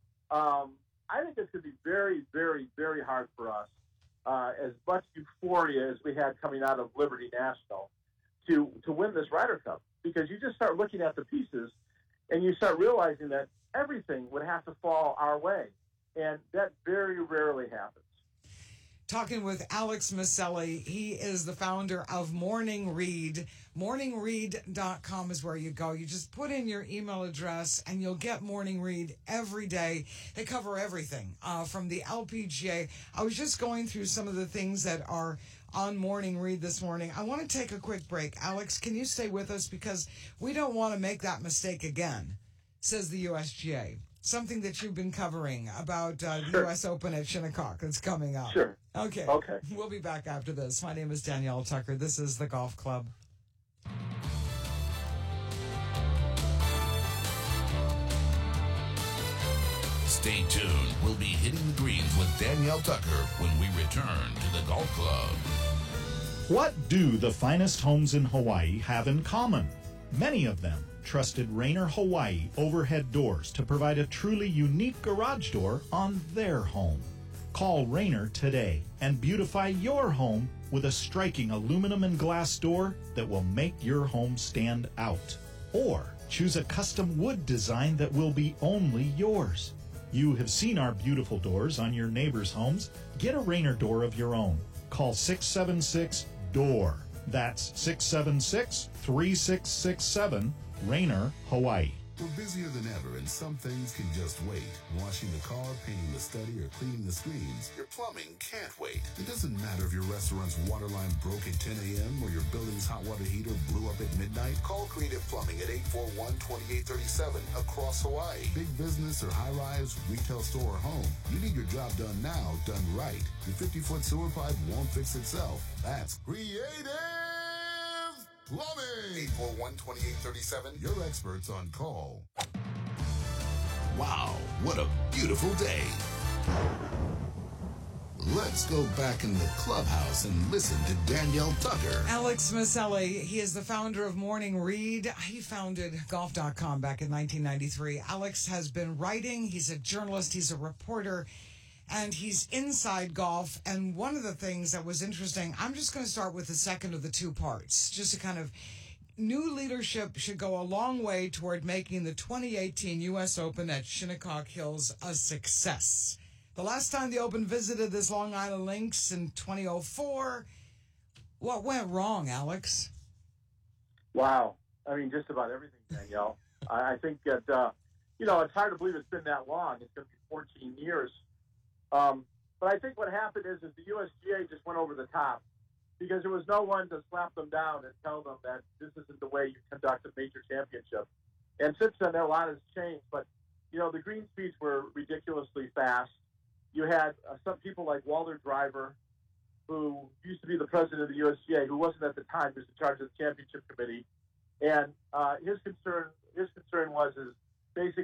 Um, I think it's going to be very, very, very hard for us, uh, as much euphoria as we had coming out of Liberty National, to, to win this Ryder Cup. Because you just start looking at the pieces and you start realizing that everything would have to fall our way. And that very rarely happens. Talking with Alex Maselli. He is the founder of Morning Read. morning read dot com is where you go. You just put in your email address and you'll get Morning Read every day. They cover everything uh, from the L P G A. I was just going through some of the things that are on Morning Read this morning. I want to take a quick break. Alex, can you stay with us? Because we don't want to make that mistake again, says the U S G A. Something that you've been covering about uh, the Sure. U S Open at Shinnecock that's coming up. Sure. Okay. Okay. We'll be back after this. My name is Danielle Tucker. This is the Golf Club. Stay tuned. We'll be hitting the greens with Danielle Tucker when we return to the Golf Club. What do the finest homes in Hawaii have in common? Many of them trusted Rainer Hawaii overhead doors to provide a truly unique garage door on their home. Call Rainer today and beautify your home with a striking aluminum and glass door that will make your home stand out. Or choose a custom wood design that will be only yours. You have seen our beautiful doors on your neighbors' homes. Get a Rainer door of your own. Call six seven six, D O O R. That's six seven six, three six six seven, Rainer, Hawaii. We're busier than ever, and some things can just wait. Washing the car, painting the study, or cleaning the screens. Your plumbing can't wait. It doesn't matter if your restaurant's water line broke at ten a.m. or your building's hot water heater blew up at midnight. Call Creative Plumbing at eight four one, two eight three seven across Hawaii. Big business or high-rise, retail store or home. You need your job done now, done right. Your fifty-foot sewer pipe won't fix itself. That's Creative Plumbing. eight four one, two eight three seven. Your experts on call. Wow, what a beautiful day. Let's go back in the clubhouse and listen to Danielle Tucker. Alex Maselli, he is the founder of Morning Read. He founded golf dot com back in nineteen ninety-three. Alex has been writing. He's a journalist. He's a reporter. And he's inside golf. And one of the things that was interesting, I'm just going to start with the second of the two parts, just to kind of, new leadership should go a long way toward making the twenty eighteen U S Open at Shinnecock Hills a success. The last time the Open visited this Long Island Links in twenty oh four, what went wrong, Alex? Wow. I mean, just about everything, Danielle. I, I think that, uh, you know, it's hard to believe it's been that long. It's going to be fourteen years. Um, but I think what happened is, is the U S G A just went over the top because there was no one to slap them down and tell them that this isn't the way you conduct a major championship. And since then, a lot has changed. But, you know, the green speeds were ridiculously fast. You had uh, some people like Walter Driver, who used to be the president of the U S G A, who wasn't at the time, he was in charge of the championship committee. And uh, his concern his concern was is basically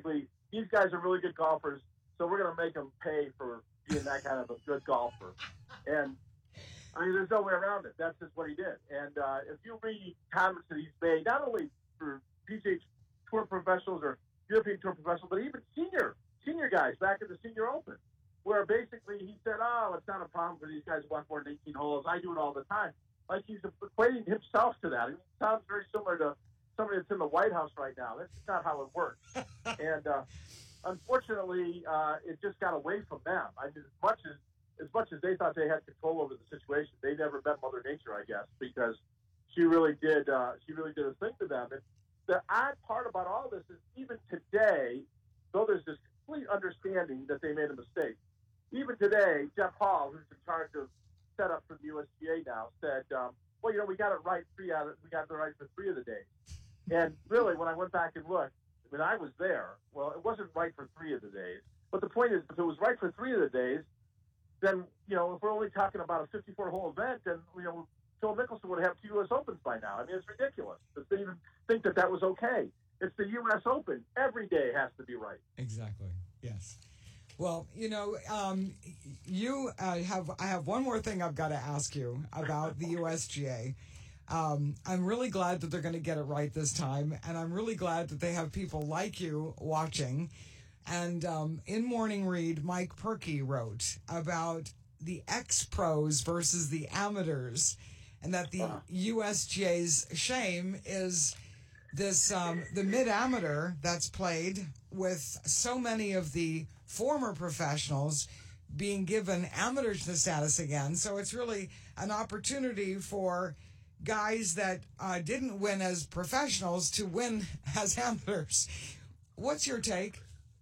these guys are really good golfers, so we're going to make them pay for being that kind of a good golfer. And I mean, there's no way around it. That's just what he did. And uh, if you read comments that he's made, not only for P G A Tour professionals or European Tour professionals, but even senior senior guys back at the Senior Open, where basically he said, oh, it's not a problem for these guys who walk more than eighteen holes. I do it all the time. Like he's equating himself to that. I mean, it sounds very similar to somebody that's in the White House right now. That's just not how it works. and uh, unfortunately, uh, it just got away from them. I mean, as much as as much as they thought they had control over the situation, they never met Mother Nature, I guess, because she really did. Uh, she really did a thing to them. And the odd part about all this is, even today, though there's this complete understanding that they made a mistake, even today, Jeff Hall, who's in charge of setup for the U S G A now, said, um, "Well, you know, we got it right three out of we got it right for three of the days." And really, when I went back and looked, I mean, I was there. Well, it wasn't right for three of the days. But the point is, if it was right for three of the days, then, you know, if we're only talking about a fifty-four hole event, then, you know, Phil Mickelson would have two U S Opens by now. I mean, it's ridiculous that they even think that that was okay. It's the U S Open. Every day has to be right. Exactly. Yes. Well, you know, um, you uh, have. I have one more thing I've got to ask you about the U S G A. Um, I'm really glad that they're going to get it right this time, and I'm really glad that they have people like you watching. And um, in Morning Read, Mike Perky wrote about the ex-pros versus the amateurs, and that the U S G A's shame is this um, the mid-amateur that's played with so many of the former professionals being given amateur status again. So it's really an opportunity for guys that uh, didn't win as professionals to win as amateurs. What's your take?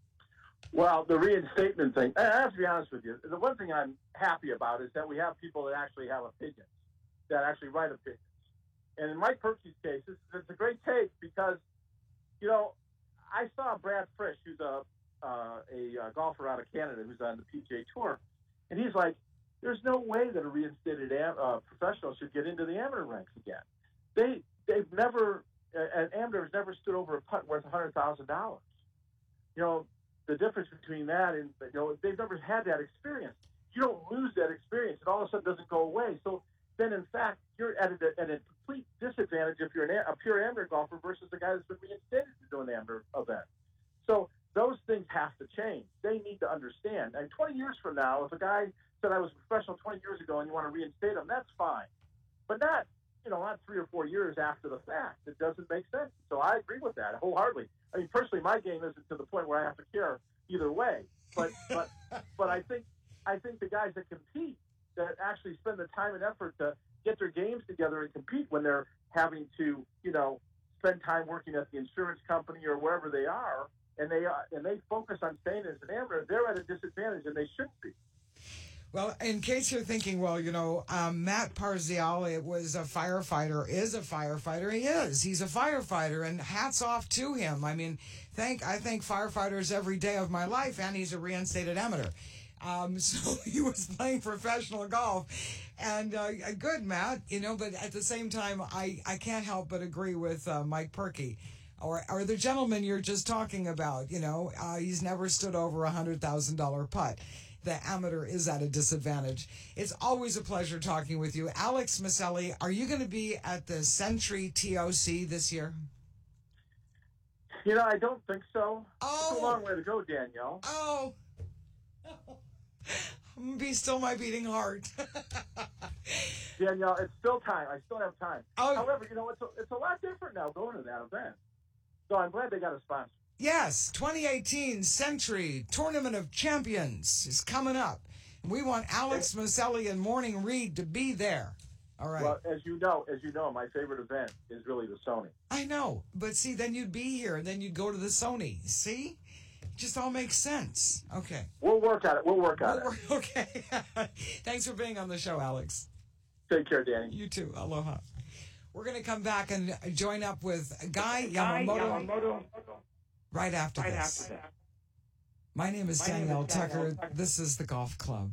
Well, the reinstatement thing, I have to be honest with you, the one thing I'm happy about is that we have people that actually have opinions, that actually write opinions. And in Mike Perky's case, it's, it's a great take because, you know, I saw Brad Frisch, who's a uh, a uh, golfer out of Canada who's on the P G A Tour, and he's like, there's no way that a reinstated am- uh, professional should get into the amateur ranks again. They, they've never, uh, an amateur has never stood over a putt worth one hundred thousand dollars. You know, the difference between that and, you know, they've never had that experience. You don't lose that experience. It all of a sudden doesn't go away. So then, in fact, you're at a, at a complete disadvantage if you're an, a pure amateur golfer versus the guy that's been reinstated to do an amateur event. So those things have to change. They need to understand. And twenty years from now, if a guy said I was a professional twenty years ago and you want to reinstate him, that's fine. But not, you know, not three or four years after the fact. It doesn't make sense. So I agree with that wholeheartedly. I mean, personally, my game isn't to the point where I have to care either way. But but but I think I think the guys that compete, that actually spend the time and effort to get their games together and compete when they're having to, you know, spend time working at the insurance company or wherever they are, and they uh, and they focus on staying as an amateur, they're at a disadvantage, and they shouldn't be. Well, in case you're thinking, well, you know, um, Matt Parziale was a firefighter, is a firefighter. He is. He's a firefighter, and hats off to him. I mean, thank I thank firefighters every day of my life, and he's a reinstated amateur. Um, so he was playing professional golf, and uh, good, Matt, you know, but at the same time, I, I can't help but agree with uh, Mike Perky. Or, or the gentleman you're just talking about, you know, uh, he's never stood over a one hundred thousand dollars putt. The amateur is at a disadvantage. It's always a pleasure talking with you. Alex Maselli, are you going to be at the Century T O C this year? You know, I don't think so. Oh. It's a long way to go, Danielle. Oh. Be still my beating heart. Danielle, it's still time. I still have time. Oh. However, you know, it's a, it's a lot different now going to that event. So I'm glad they got a sponsor. Yes, twenty eighteen Century Tournament of Champions is coming up. We want Alex Maselli and Morning Read to be there. All right. Well, as you know, as you know, my favorite event is really the Sony. I know, but see, then you'd be here, and then you'd go to the Sony. See? It just all makes sense. Okay. We'll work on it. We'll work on We'll it. work, okay. Thanks for being on the show, Alex. Take care, Danny. You too. Aloha. We're going to come back and join up with Guy Guy Yamamoto, Yamamoto. right after Right this. after that. My name is My name Danielle is Danielle Tucker. Tucker. This is the Golf Club.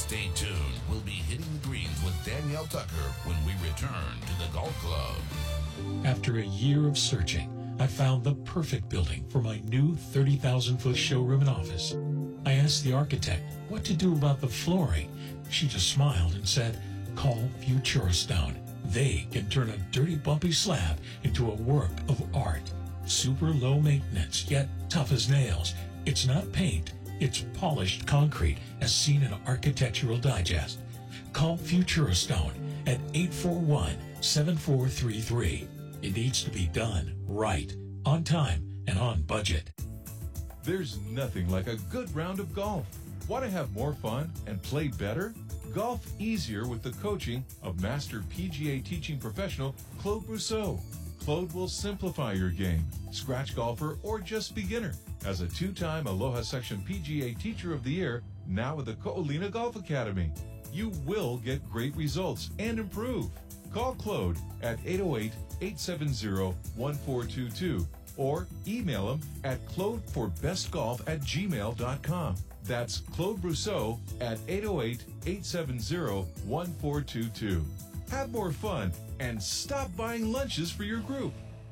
Stay tuned. We'll be hitting the greens with Danielle Tucker when we return to the Golf Club. After a year of searching, I found the perfect building for my new thirty thousand foot showroom and office. I asked the architect what to do about the flooring. She just smiled and said, call Futurostone. They can turn a dirty, bumpy slab into a work of art. Super low maintenance, yet tough as nails. It's not paint, it's polished concrete, as seen in Architectural Digest. Call Futurostone at eight four one, seven four three three. It needs to be done right, on time, and on budget. There's nothing like a good round of golf. Want to have more fun and play better? Golf easier with the coaching of Master P G A teaching professional Claude Brousseau. Claude will simplify your game, scratch golfer or just beginner. As a two-time Aloha Section P G A Teacher of the Year, now with the Ko'olina Golf Academy. You will get great results and improve. Call Claude at eight oh eight, eight seven zero, one four two two or email him at claudeforbestgolf at gmail dot com. That's Claude Brousseau at eight oh eight, eight seven zero, one four two two. Have more fun and stop buying lunches for your group.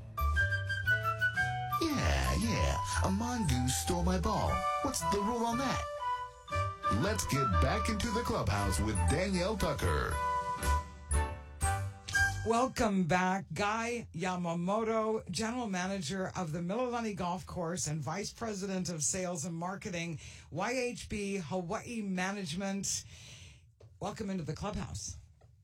Yeah, yeah. A mongoose stole my ball. What's the rule on that? Let's get back into the clubhouse with Danielle Tucker. Welcome back. Guy Yamamoto, General Manager of the Mililani Golf Course and Vice President of Sales and Marketing, Y H B Hawaii Management. Welcome into the clubhouse.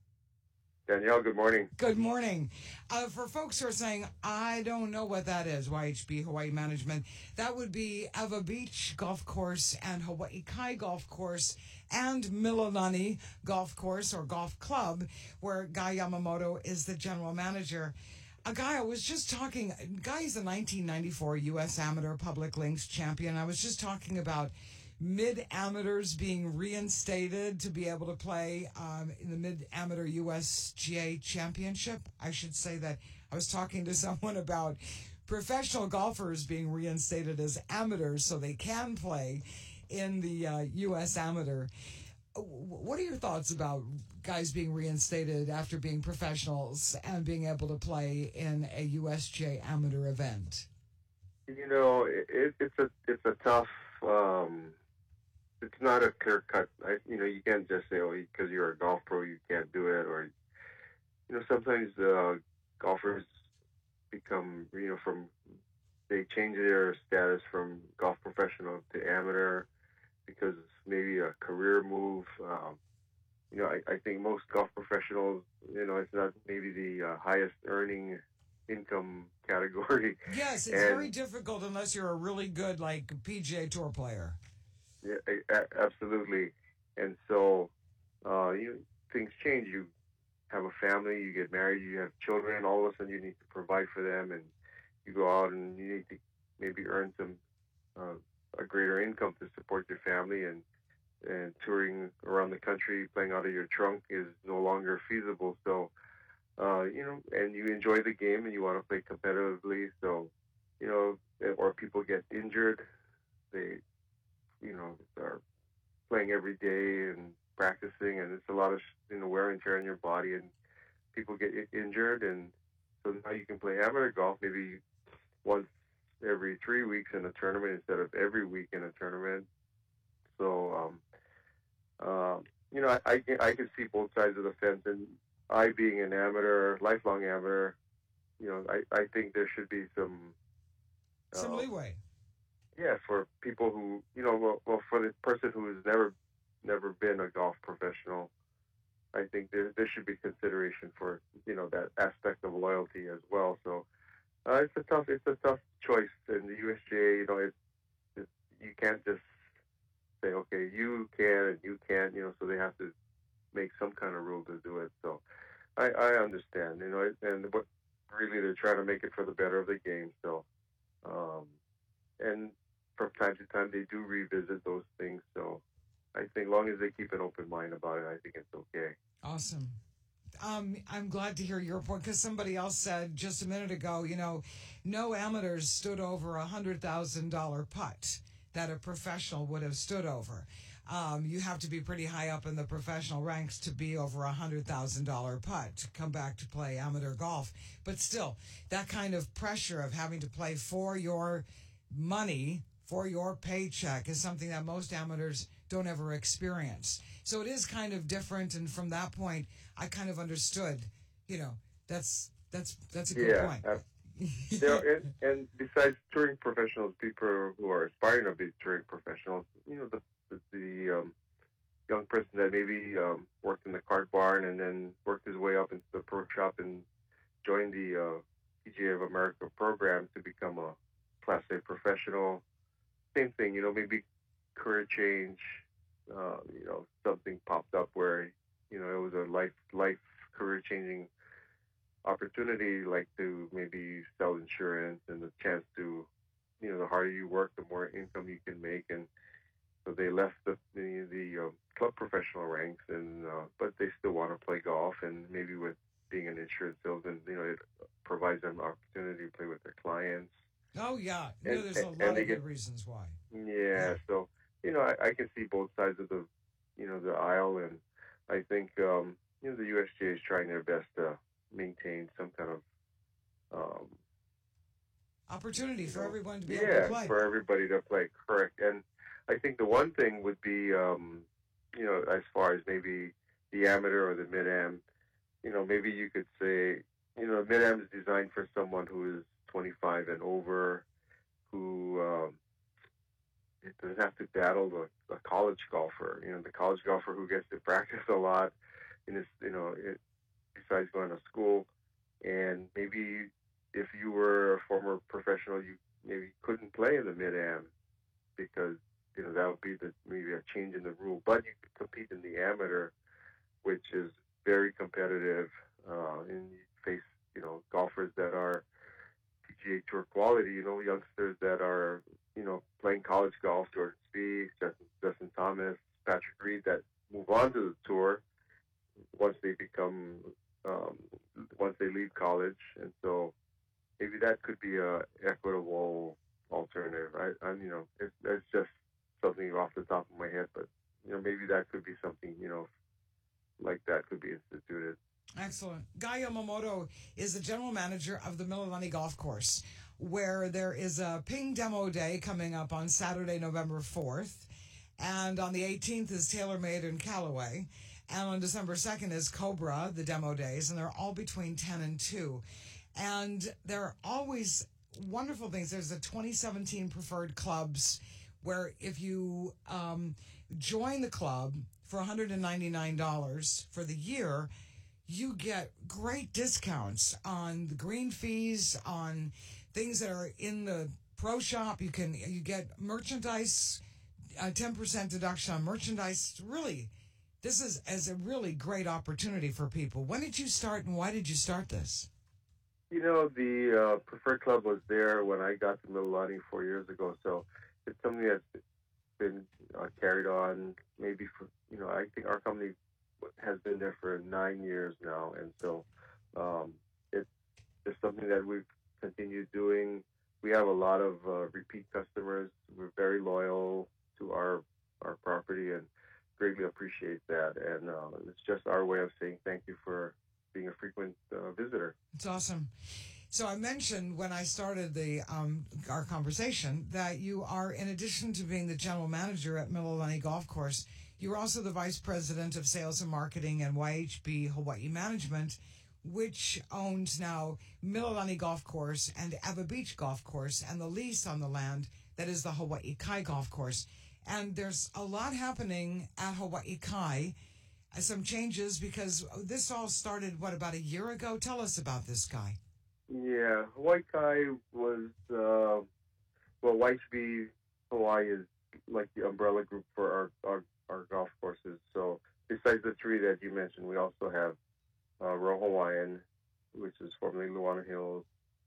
Danielle, good morning. Good morning. Uh, for folks who are saying, I don't know what that is, Y H B Hawaii Management, that would be Ava Beach Golf Course and Hawaii Kai Golf Course and Mililani Golf Course or Golf Club, where Guy Yamamoto is the general manager. A guy I was just talking, Guy is a nineteen ninety-four U S Amateur Public Links champion. I was just talking about mid-amateurs being reinstated to be able to play um, in the mid-amateur U S G A championship. I should say that I was talking to someone about professional golfers being reinstated as amateurs so they can play in the uh, U S Amateur. What are your thoughts about guys being reinstated after being professionals and being able to play in a U S G A Amateur event? You know, it, it's a it's a tough. Um, it's not a clear cut. I, you know, you can't just say, oh, because you're a golf pro, you can't do it, or you know, sometimes uh, golfers become, you know, from they change their status from golf professional to amateur because maybe a career move. Um, you know, I, I think most golf professionals, you know, it's not maybe the uh, highest earning income category. Yes, it's and, very difficult unless you're a really good, like, P G A Tour player. Yeah, a- absolutely. And so, uh, you know, things change. You have a family, you get married, you have children, and all of a sudden you need to provide for them, and you go out and you need to maybe earn some uh, a greater income to support your family, and and touring around the country playing out of your trunk is no longer feasible. So, uh, you know, and you enjoy the game and you want to play competitively. So, you know, or people get injured, they, you know, are playing every day and practicing, and it's a lot of, you know, wear and tear on your body, and people get injured, and so now you can play amateur golf maybe once every three weeks in a tournament instead of every week in a tournament. So, um, uh, you know, I, I, can, I can see both sides of the fence, and I, being an amateur, lifelong amateur, you know, I, I think there should be some... Some uh, leeway. Yeah, for people who, you know, well, well, for the person who has never never been a golf professional, I think there there should be consideration for, you know, that aspect of loyalty as well. So uh, it's a tough it's a tough choice, and the U S G A, you know, it's, it's you can't just say, okay, you can and you can't, you know, so they have to make some kind of rule to do it. So I, I understand, you know, and but really they're trying to make it for the better of the game. So um, and from time to time they do revisit those things. So I think as long as they keep an open mind about it, I think it's okay. Awesome. Um, I'm glad to hear your point, because somebody else said just a minute ago, you know, no amateurs stood over a one hundred thousand dollars putt. that a professional would have stood over. Um, you have to be pretty high up in the professional ranks to be over a hundred thousand dollar putt to come back to play amateur golf. But still, that kind of pressure of having to play for your money, for your paycheck, is something that most amateurs don't ever experience. So it is kind of different. And from that point, I kind of understood. You know, that's that's that's a good yeah, point. Uh, there, and, and besides touring professionals, people who are aspiring to be touring professionals, you know, the the, the um, young person that maybe um, worked in the cart barn and then worked his way up into the pro shop and joined the uh, P G A of America program to become a Class A professional. Same thing, you know, maybe career change. Uh, you know, something popped up where, you know, it was a life life career changing opportunity, like to maybe sell insurance and the chance to, you know, the harder you work, the more income you can make. And so they left the the, the uh, club professional ranks, and uh, but they still want to play golf, and maybe with being an insurance salesman, you know, it provides them an opportunity to play with their clients. Oh yeah, And, no, there's a and, lot and of good get, reasons why. Yeah, so you know, I, I can see both sides of the, you know, the aisle, and I think um, you know, the U S G A is trying their best to maintain some kind of um, opportunity for know, everyone to be yeah, able to play. for everybody to play, correct. And I think the one thing would be, um, you know, as far as maybe the amateur or the mid-am, you know, maybe you could say, you know, mid-am is designed for someone who is twenty-five and over, who um, it doesn't have to battle the, the college golfer. You know, the college golfer who gets to practice a lot, in his, you know, it, besides going to school. And maybe if you were a former professional, you maybe couldn't play in the mid-am because, you know, that would be the maybe a change in the rule. But you could compete in the amateur, which is very competitive, uh, and you face, you know, golfers that are P G A Tour quality, you know, youngsters that are, you know, playing college golf, Jordan Spieth, Justin, Justin Thomas, Patrick Reed, that move on to the tour once they become, um, once they leave college. And so maybe that could be a equitable alternative. I, I'm, you know, it's, it's just something off the top of my head, but, you know, maybe that could be something, you know, like that could be instituted. Excellent. Guy Yamamoto is the general manager of the Mililani Golf Course, where there is a Ping Demo Day coming up on Saturday, November fourth. And on the eighteenth is TaylorMade in Callaway. And on December second is Cobra, the demo days. And they're all between ten and two. And there are always wonderful things. There's the twenty seventeen preferred clubs where if you um, join the club for one hundred ninety-nine dollars for the year, you get great discounts on the green fees, on things that are in the pro shop. You can you get merchandise, a ten percent deduction on merchandise. Really, this is as a really great opportunity for people. When did you start, and why did you start this? You know, the uh, Preferred Club was there when I got to Mililani four years ago, so it's something that's been uh, carried on maybe for, you know, I think our company has been there for nine years now, and so um, it's it's something that we've continued doing. We have a lot of uh, repeat customers. We're very loyal to our our property and greatly appreciate that. And uh, it's just our way of saying thank you for being a frequent uh, visitor. It's awesome. So I mentioned when I started the um, our conversation that you are, in addition to being the general manager at Mililani Golf Course, you're also the vice president of sales and marketing and Y H B Hawaii Management, which owns now Mililani Golf Course and Ava Beach Golf Course and the lease on the land that is the Hawaii Kai Golf Course. And there's a lot happening at Hawaii Kai, uh, some changes, because this all started, what, about a year ago? Tell us about this, Guy. Yeah, Hawaii Kai was, uh, well, Y H B Hawaii is like the umbrella group for our, our, our golf courses. So besides the three that you mentioned, we also have uh, Royal Hawaiian, which is formerly Luana Hills,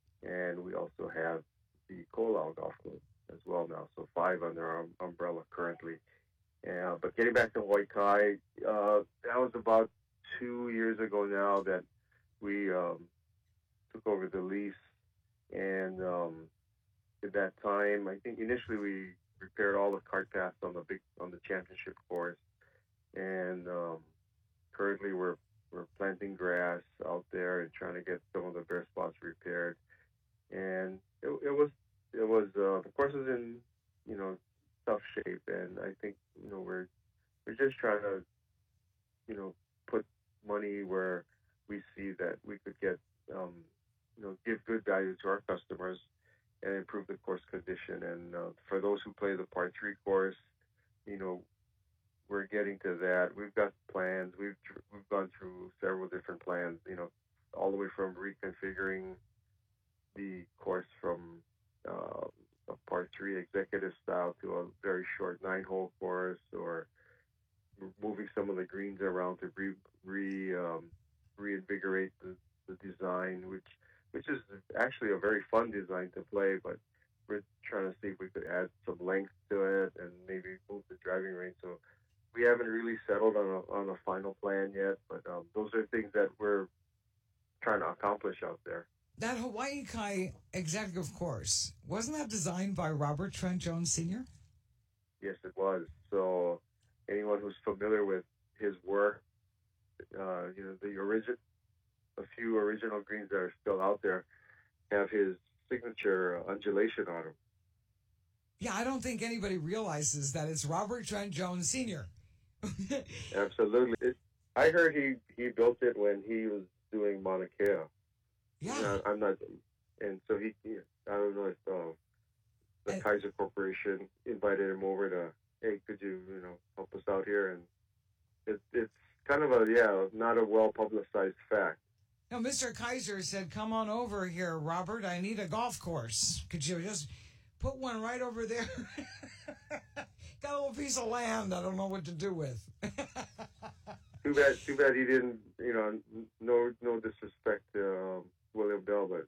and we also have the Kolau Golf Club as well now. So five under our umbrella currently. Yeah, but getting back to Hawaii Kai, uh, that was about two years ago now that we um, took over the lease. And um, at that time, I think initially we repaired all the cart paths on the big on the championship course, and um, currently we're we're planting grass out there and trying to get some of the bare spots repaired. And it, it was it was uh, the course is in you know tough shape, and I think you know we're we're just trying to you know put money where we see that we could get um, you know give good value to our customers and improve the course condition. And uh, for those who play the par three course, you know we're getting to that. We've got plans. We've we've gone through several different plans. You know all the way from reconfiguring the course from uh, a par three executive style to a very short nine-hole course, or moving some of the greens around to re, re um, reinvigorate the, the design, which which is actually a very fun design to play. But we're trying to see if we could add some length to it and maybe move the driving range. So we haven't really settled on a on a final plan yet, but um, those are things that we're trying to accomplish out there. That Hawaii Kai executive course, wasn't that designed by Robert Trent Jones Senior? Yes, it was. So anyone who's familiar with his work, uh, you know, the origin, a few original greens that are still out there have his signature uh, undulation on them. Yeah, I don't think anybody realizes that it's Robert Trent Jones Senior Absolutely. It, I heard he, he built it when he was doing Mauna Kea. Yeah. No, I'm not, and so he, he I don't know if uh, the And- Kaiser Corporation invited him over to, hey, could you, you know, help us out here? And it, it's kind of a, yeah, not a well-publicized fact. No, Mister Kaiser said, come on over here, Robert. I need a golf course. Could you just put one right over there? Got a little piece of land I don't know what to do with. Too bad, too bad he didn't, you know, no no disrespect to um, William Bell, but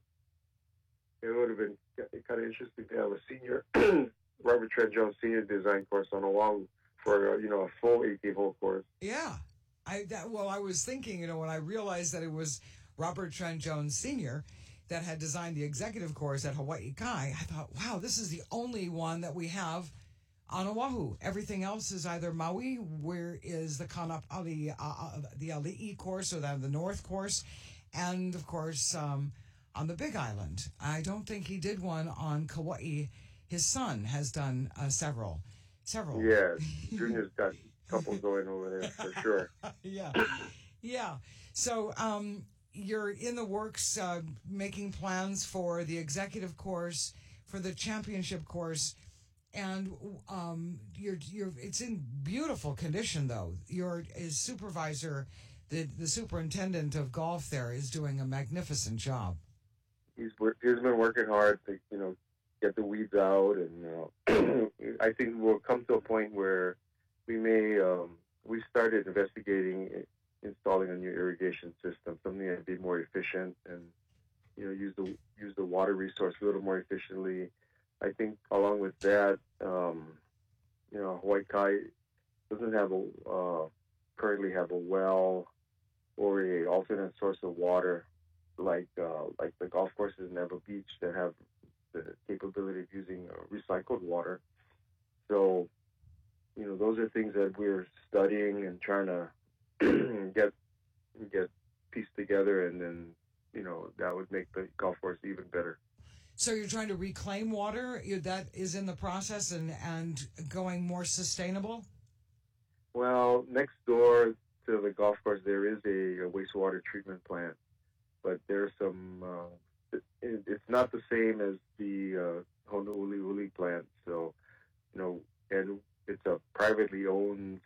it would have been kind of interesting to have a senior, Robert Trent Jones Senior design course on Oahu for, uh, you know, a full eighteen-hole course. Yeah. I that, Well, I was thinking, you know, when I realized that it was Robert Trent Jones Senior that had designed the executive course at Hawaii Kai, I thought, wow, this is the only one that we have on Oahu. Everything else is either Maui, where is the Kanapali, uh, the Ali'i course, or the, the North course, and of course um, on the Big Island. I don't think he did one on Kauai. His son has done uh, several, several. Yeah, Junior's got a couple going over there for sure. yeah, yeah. So um, you're in the works, uh, making plans for the executive course, for the championship course. And um, you're you're it's in beautiful condition, though. Your his supervisor, the the superintendent of golf there, is doing a magnificent job. He's wor- he's been working hard to you know get the weeds out, and uh, I think we'll come to a point where we may um, we started investigating installing a new irrigation system, something that'd be more efficient and you know use the use the water resource a little more efficiently. I think along with that, um, you know, Hawaii Kai doesn't have a uh, currently have a well or a alternate source of water like uh, like the golf courses in Ewa Beach that have the capability of using uh, recycled water. So, you know, those are things that we're studying and trying to get get pieced together, and then you know that would make the golf course even better. So you're trying to reclaim water you, that is in the process and, and going more sustainable? Well, next door to the golf course, there is a, a wastewater treatment plant, but there's some, uh, it, it's not the same as the uh, Honouliuli plant. So, you know, and it's a privately owned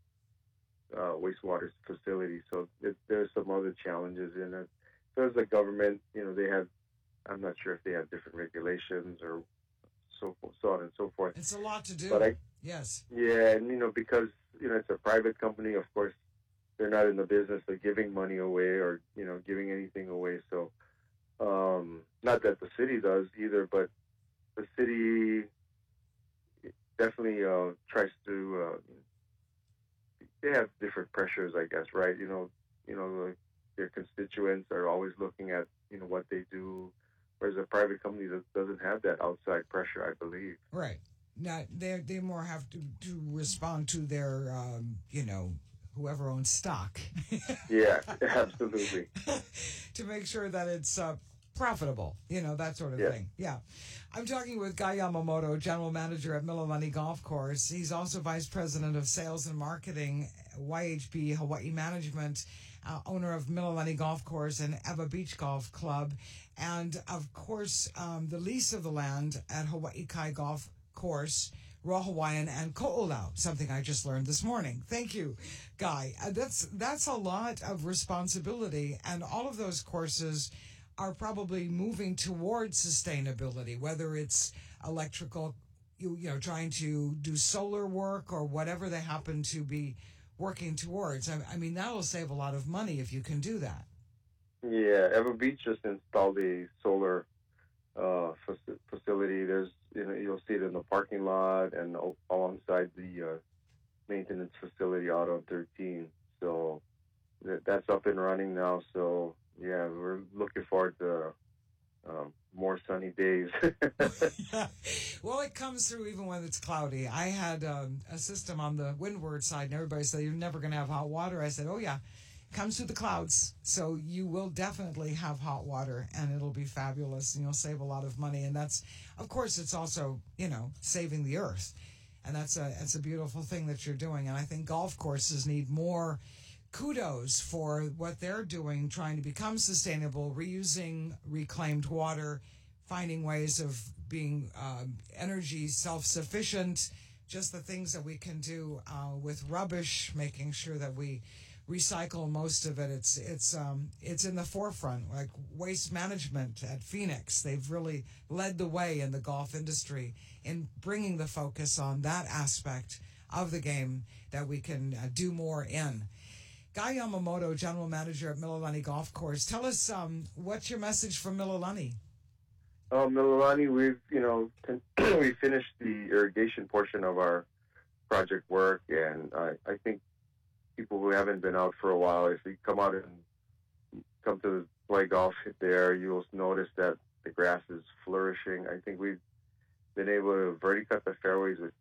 uh, wastewater facility. So it, there's some other challenges in it. So as the government, you know, they have, I'm not sure if they have different regulations or so so on and so forth. It's a lot to do. But I, yes. Yeah, and you know because you know it's a private company, of course, they're not in the business of giving money away or you know giving anything away. So, um, not that the city does either, but the city definitely uh, tries to. Uh, they have different pressures, I guess, right? You know, you know, the, their constituents are always looking at you know what they do. Whereas a private company that doesn't have that outside pressure, I believe. Right. not they they more have to, to respond to their um, you know, whoever owns stock. Yeah, absolutely. To make sure that it's uh, profitable, you know, that sort of Yeah. thing. Yeah. I'm talking with Guy Yamamoto, General Manager at Mililani Golf Course. He's also Vice President of Sales and Marketing, Y H B Hawaii Management, uh, owner of Mililani Golf Course and Eva Beach Golf Club, and, of course, um, the lease of the land at Hawaii Kai Golf Course, Raw Hawaiian, and Ko'olau, something I just learned this morning. Thank you, Guy. Uh, that's, that's a lot of responsibility, and all of those courses are probably moving towards sustainability, whether it's electrical, you, you know, trying to do solar work or whatever they happen to be working towards. I, I mean, that'll save a lot of money if you can do that. Yeah, Ever Beach just installed a solar uh, faci- facility. There's, you know, you'll see it in the parking lot and o- alongside the uh, maintenance facility out on thirteen. So th- that's up and running now. So yeah, we're looking forward to um, more sunny days. Yeah. Well, it comes through even when it's cloudy. I had um, a system on the windward side, and everybody said, you're never going to have hot water. I said, oh, yeah, it comes through the clouds. So you will definitely have hot water, and it'll be fabulous, and you'll save a lot of money. And that's, of course, it's also, you know, saving the earth. And that's a, it's a beautiful thing that you're doing. And I think golf courses need more kudos for what they're doing, trying to become sustainable, reusing reclaimed water, finding ways of being um, energy self-sufficient, just the things that we can do uh, with rubbish, making sure that we recycle most of it. It's it's um, it's in the forefront, like waste management at Phoenix. They've really led the way in the golf industry in bringing the focus on that aspect of the game that we can uh, do more in. Guy Yamamoto, General Manager at Mililani Golf Course. Tell us, um, what's your message from Mililani? Uh, Mililani, we've, you know, we finished the irrigation portion of our project work, and I, I think people who haven't been out for a while, if you come out and come to play golf there, you'll notice that the grass is flourishing. I think we've been able to verticut the fairways with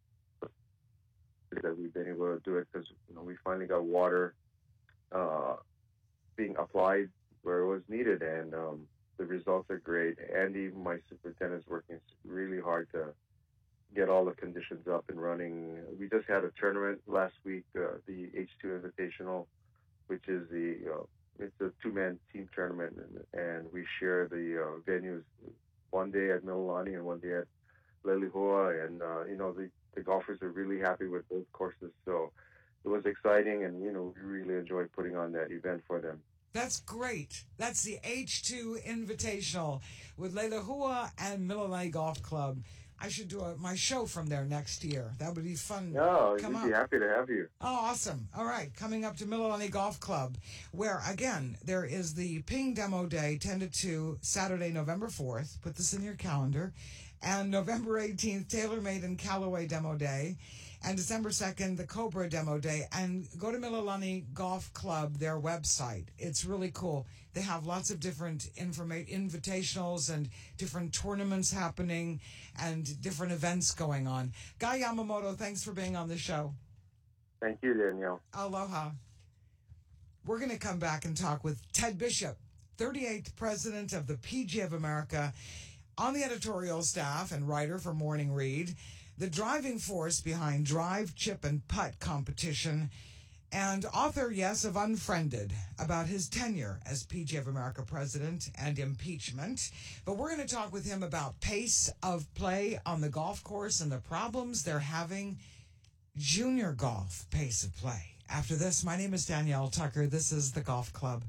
that we've been able to do it because, you know, we finally got water uh, being applied where it was needed, and um, the results are great. Andy, my superintendent, is working really hard to get all the conditions up and running. We just had a tournament last week, uh, the H two Invitational, which is the uh, it's a two-man team tournament, and, and we share the uh, venues one day at Mililani and one day at Lelihua, and uh, you know the, the golfers are really happy with both courses. So it was exciting, and you know we really enjoyed putting on that event for them. That's great. That's the H two Invitational with Lelihua and Mililani Golf Club. I should do a, my show from there next year. That would be fun. No, Come we'd up. be happy to have you. Oh, awesome. All right. Coming up to Mililani Golf Club, where, again, there is the Ping Demo Day, ten to two, Saturday, November fourth. Put this in your calendar. And November eighteenth, TaylorMade and Callaway Demo Day. And December second, the Cobra Demo Day. And go to Mililani Golf Club, their website. It's really cool. They have lots of different informa- invitationals and different tournaments happening and different events going on. Guy Yamamoto, thanks for being on the show. Thank you, Danielle. Aloha. We're going to come back and talk with Ted Bishop, thirty-eighth president of the P G A of America, on the editorial staff and writer for Morning Read, the driving force behind Drive, Chip, and Putt competition, and author, yes, of Unfriended, about his tenure as P G A of America president and impeachment. But we're going to talk with him about pace of play on the golf course and the problems they're having. Junior golf pace of play. After this, my name is Danielle Tucker. This is The Golf Club.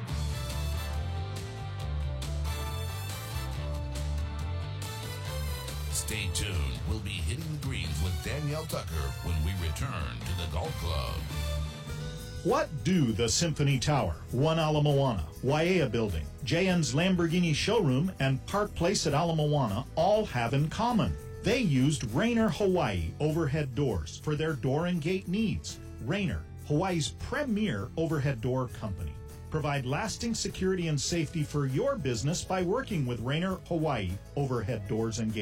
Stay tuned. We'll be hitting the greens with Danielle Tucker when we return to the Golf Club. What do the Symphony Tower, One Ala Moana, Waiea Building, J N's Lamborghini Showroom, and Park Place at Ala Moana all have in common? They used Rainer Hawaii overhead doors for their door and gate needs. Rainer, Hawaii's premier overhead door company. Provide lasting security and safety for your business by working with Rainer Hawaii overhead doors and gates.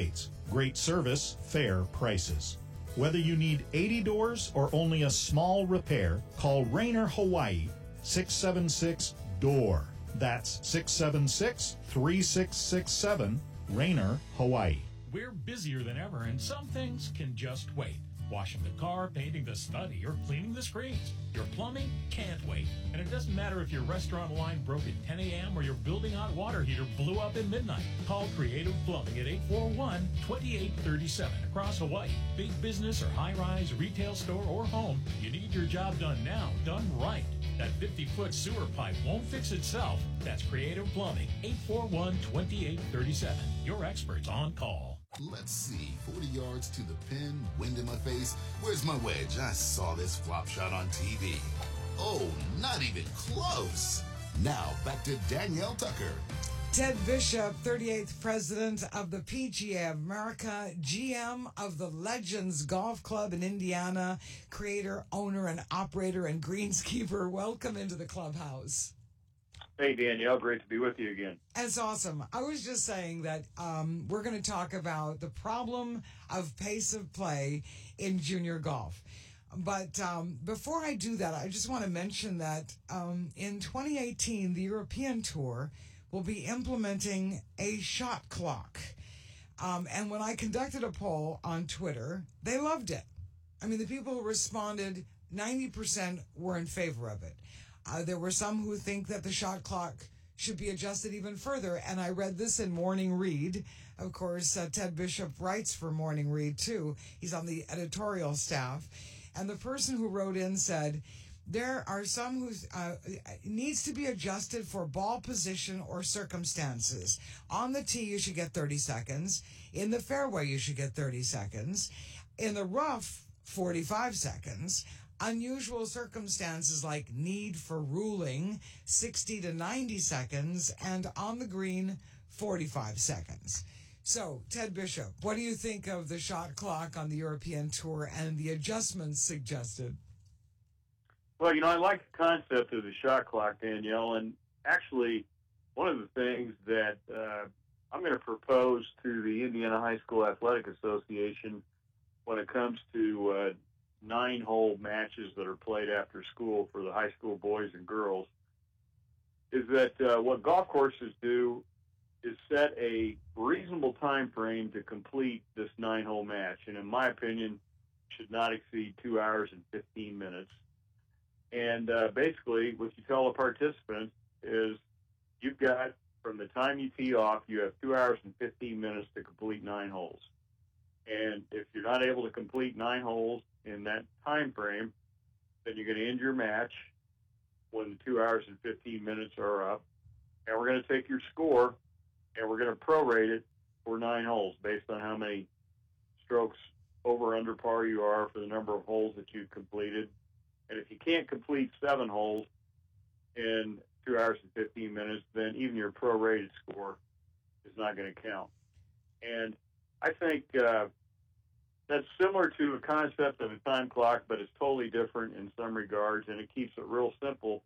Great service, fair prices. Whether you need eighty doors or only a small repair, call Rainer Hawaii, six seven six, D O O R. That's six seven six, three six six seven, Rainer, Hawaii. We're busier than ever, and some things can just wait. Washing the car, painting the study, or cleaning the screens. Your plumbing can't wait. And it doesn't matter if your restaurant line broke at ten a.m. or your building hot water heater blew up at midnight. Call Creative Plumbing at eight four one, two eight three seven across Hawaii. Big business or high-rise, retail store, or home, you need your job done now, done right. That fifty-foot sewer pipe won't fix itself. That's Creative Plumbing, eight four one, two eight three seven. Your experts on call. Let's see, forty yards to the pin, wind in my face. Where's my wedge? I saw this flop shot on T V. Oh, not even close. Now, back to Danielle Tucker. Ted Bishop, thirty-eighth president of the P G A of America, G M of the Legends Golf Club in Indiana, creator, owner, and operator, and greenskeeper. Welcome into the clubhouse. Hey, Danielle, great to be with you again. That's awesome. I was just saying that um, we're going to talk about the problem of pace of play in junior golf. But um, before I do that, I just want to mention that um, in twenty eighteen, the European Tour will be implementing a shot clock. Um, and when I conducted a poll on Twitter, they loved it. I mean, the people who responded, ninety percent were in favor of it. Uh, there were some who think that the shot clock should be adjusted even further. And I read this in Morning Read. Of course, uh, Ted Bishop writes for Morning Read, too. He's on the editorial staff. And the person who wrote in said, there are some who uh, needs to be adjusted for ball position or circumstances. On the tee, you should get thirty seconds. In the fairway, you should get thirty seconds. In the rough, forty-five seconds. Unusual circumstances like need for ruling, sixty to ninety seconds, and on the green, forty-five seconds. So, Ted Bishop, what do you think of the shot clock on the European Tour and the adjustments suggested? Well, you know, I like the concept of the shot clock, Danielle, and actually, one of the things that uh, I'm going to propose to the Indiana High School Athletic Association when it comes to uh, nine-hole matches that are played after school for the high school boys and girls is that uh, what golf courses do is set a reasonable time frame to complete this nine-hole match, and in my opinion, should not exceed two hours and fifteen minutes. And uh, basically, what you tell the participants is you've got, from the time you tee off, you have two hours and fifteen minutes to complete nine holes. And if you're not able to complete nine holes in that time frame, then you're going to end your match when the two hours and fifteen minutes are up. And we're going to take your score, and we're going to prorate it for nine holes based on how many strokes over under par you are for the number of holes that you've completed. And if you can't complete seven holes in two hours and fifteen minutes, then even your prorated score is not going to count. And I think uh, that's similar to a concept of a time clock, but it's totally different in some regards, and it keeps it real simple.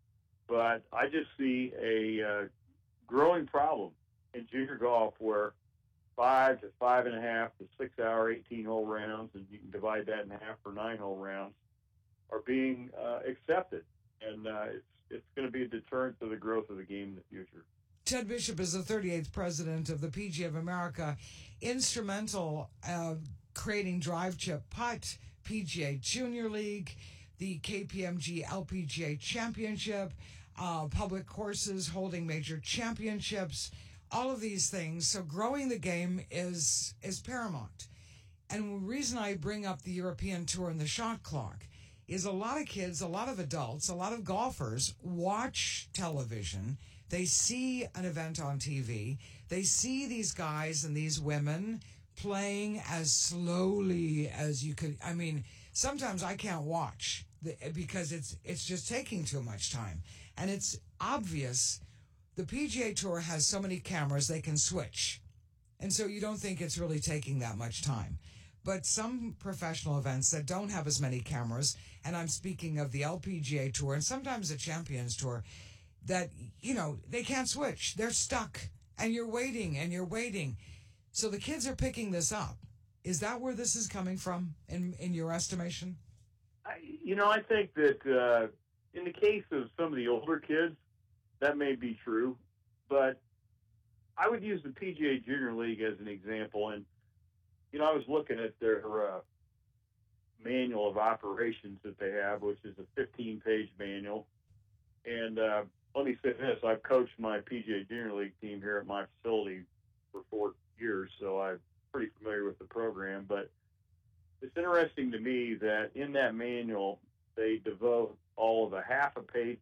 But I just see a uh, growing problem in junior golf where five to five and a half to six-hour eighteen-hole rounds, and you can divide that in half for nine-hole rounds, are being uh, accepted. And uh, it's, it's going to be a deterrent to the growth of the game in the future. Ted Bishop is the thirty-eighth president of the P G A of America, instrumental uh, creating Drive Chip Putt, P G A Junior League, the K P M G L P G A Championship, uh, public courses holding major championships, all of these things. So growing the game is is paramount. And the reason I bring up the European Tour and the shot clock is a lot of kids, a lot of adults, a lot of golfers watch television. They see an event on T V. They see these guys and these women playing as slowly as you could. I mean, sometimes I can't watch the, because it's it's just taking too much time. And it's obvious the P G A Tour has so many cameras they can switch. And so you don't think it's really taking that much time. But some professional events that don't have as many cameras, and I'm speaking of the L P G A Tour and sometimes the Champions Tour, that, you know, they can't switch. They're stuck. And you're waiting and you're waiting. So the kids are picking this up. Is that where this is coming from, in in your estimation? I, you know, I think that uh, in the case of some of the older kids, that may be true. But I would use the P G A Junior League as an example. And, you know, I was looking at their uh, manual of operations that they have, which is a fifteen-page manual. And uh, let me say this. I've coached my P G A Junior League team here at my facility for four years, so I'm pretty familiar with the program. But it's interesting to me that in that manual, they devote all of a half a page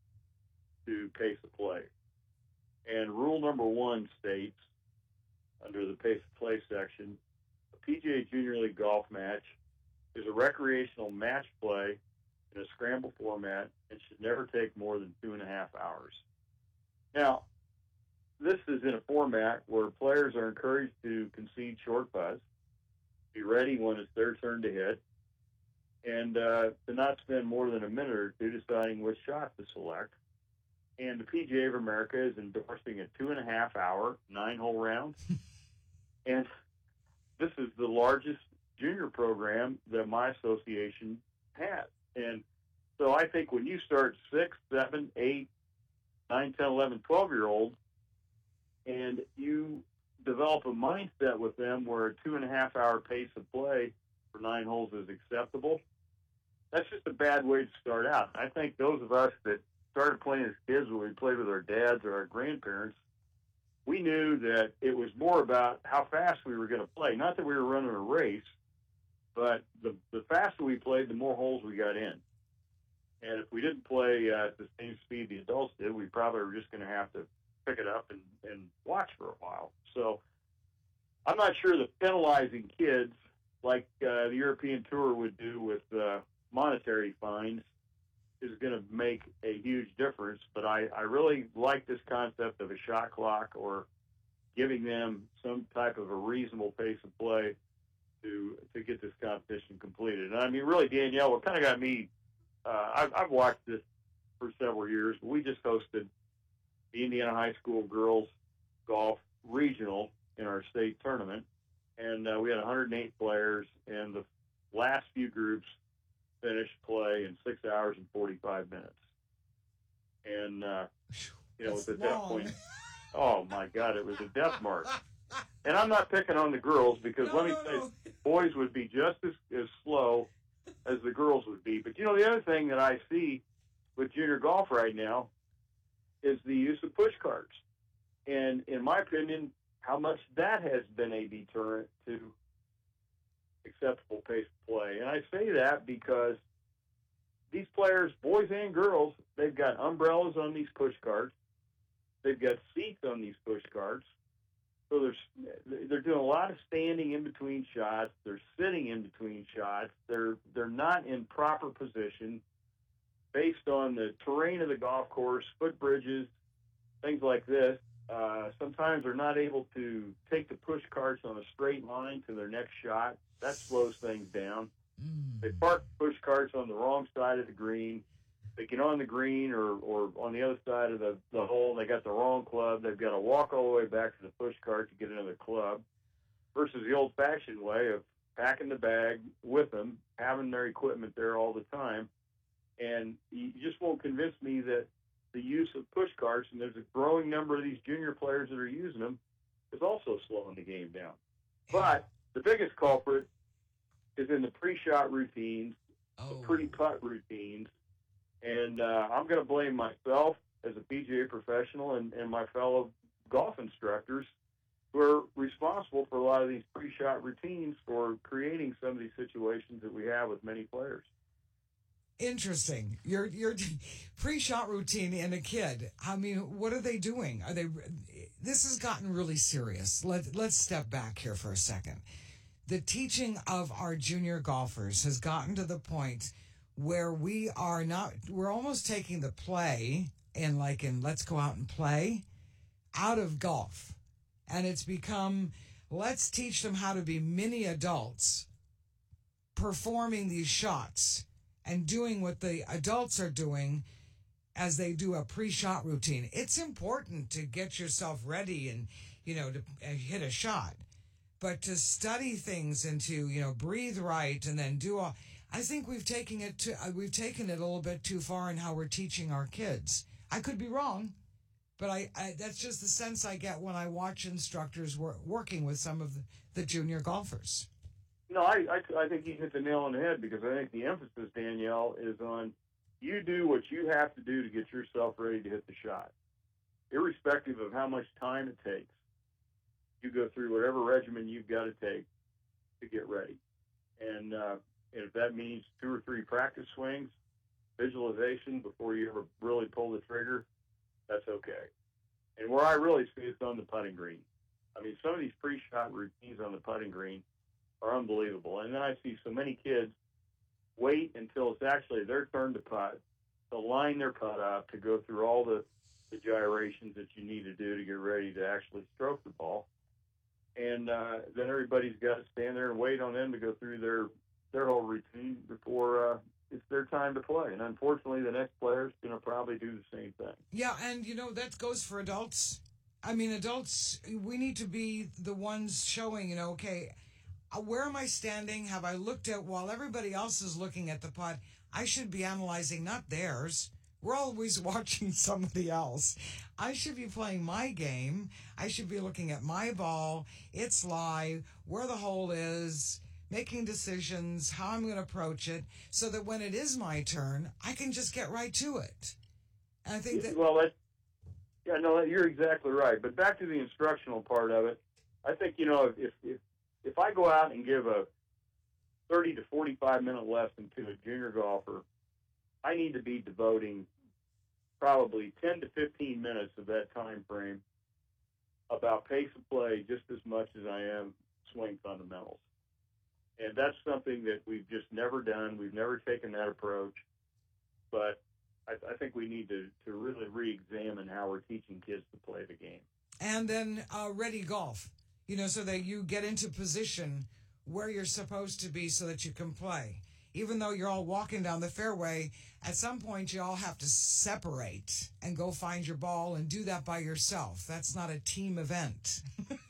to pace of play. And rule number one states, under the pace of play section, a P G A Junior League golf match is a recreational match play in a scramble format and should never take more than two and a half hours. Now, this is in a format where players are encouraged to concede short putts, be ready when it's their turn to hit, and uh, to not spend more than a minute or two deciding which shot to select. And the P G A of America is endorsing a two and a half hour, nine hole round. And this is the largest junior program that my association has. And so I think when you start six, seven, eight, nine, ten, eleven, twelve year olds, and you develop a mindset with them where a two and a half hour pace of play for nine holes is acceptable, that's just a bad way to start out. I think those of us that started playing as kids when we played with our dads or our grandparents, we knew that it was more about how fast we were going to play. Not that we were running a race, but the, the faster we played, the more holes we got in. And if we didn't play uh, at the same speed the adults did, we probably were just going to have to pick it up and, and watch for a while. So I'm not sure that penalizing kids like uh, the European Tour would do with uh, monetary fines is going to make a huge difference. But I, I really like this concept of a shot clock or giving them some type of a reasonable pace of play to to get this competition completed. And I mean, really, Danielle, what kind of got me, uh, I've, I've watched this for several years. We just hosted the Indiana High School Girls Golf Regional in our state tournament, and uh, we had one hundred eight players, and the last few groups finished play in six hours and forty-five minutes. And, uh, you know, That's at that long. point, oh, my God, it was a death march. And I'm not picking on the girls because No, let me no, say, no. boys would be just as, as slow as the girls would be. But, you know, the other thing that I see with junior golf right now is the use of push carts. And in my opinion, how much that has been a deterrent to acceptable pace of play. And I say that because these players, boys and girls, they've got umbrellas on these push carts. They've got seats on these push carts. So they're, they're doing a lot of standing in between shots. They're sitting in between shots. They're, they're not in proper position based on the terrain of the golf course, footbridges, things like this. Uh, sometimes they're not able to take the push carts on a straight line to their next shot. That slows things down. Mm. They park push carts on the wrong side of the green. They get on the green or, or on the other side of the, the hole. They got the wrong club. They've got to walk all the way back to the push cart to get another club versus the old-fashioned way of packing the bag with them, having their equipment there all the time. And you just won't convince me that the use of push carts, and there's a growing number of these junior players that are using them, is also slowing the game down. But the biggest culprit is in the pre-shot routines, Oh. the pre-putt routines, and uh, I'm going to blame myself as a P G A professional and, and my fellow golf instructors who are responsible for a lot of these pre-shot routines for creating some of these situations that we have with many players. Interesting. Your your pre-shot routine in a kid. I mean, what are they doing? Are they? This has gotten really serious. Let Let's step back here for a second. The teaching of our junior golfers has gotten to the point where we are not. We're almost taking the play and like in let's go out and play out of golf, and it's become let's teach them how to be mini adults, performing these shots and doing what the adults are doing as they do a pre-shot routine. It's important to get yourself ready and, you know, to uh, hit a shot. but to study things and to, you know, breathe right and then do all, I think we've taken it to, uh, we've taken it a little bit too far in how we're teaching our kids. I could be wrong, but I, I that's just the sense I get when I watch instructors wor- working with some of the, the junior golfers. No, I, I, I think you hit the nail on the head, because I think the emphasis, Danielle, is on you do what you have to do to get yourself ready to hit the shot. Irrespective of how much time it takes, you go through whatever regimen you've got to take to get ready. And, uh, and if that means two or three practice swings, visualization before you ever really pull the trigger, that's okay. And where I really see it's on the putting green. I mean, some of these pre-shot routines on the putting green are unbelievable. And then I see so many kids wait until it's actually their turn to putt, to line their putt up, to go through all the, the gyrations that you need to do to get ready to actually stroke the ball. And uh, then everybody's got to stand there and wait on them to go through their, their whole routine before uh, it's their time to play. And unfortunately, the next player's going to probably do the same thing. Yeah, and, you know, that goes for adults. I mean, adults, we need to be the ones showing, you know, okay, where am I standing? Have I looked at, while everybody else is looking at the putt, I should be analyzing not theirs. We're always watching somebody else. I should be playing my game. I should be looking at my ball, its lie, where the hole is, making decisions, how I'm going to approach it, so that when it is my turn, I can just get right to it. And I think that... Well, that, yeah, no, you're exactly right. But back to the instructional part of it, I think, you know, if if if I go out and give a thirty to forty-five minute lesson to a junior golfer, I need to be devoting probably ten to fifteen minutes of that time frame about pace of play just as much as I am swing fundamentals. And that's something that we've just never done. We've never taken that approach. But I, I think we need to, to really re-examine how we're teaching kids to play the game. And then uh, ready golf, you know, so that you get into position where you're supposed to be so that you can play. Even though you're all walking down the fairway, at some point you all have to separate and go find your ball and do that by yourself. That's not a team event.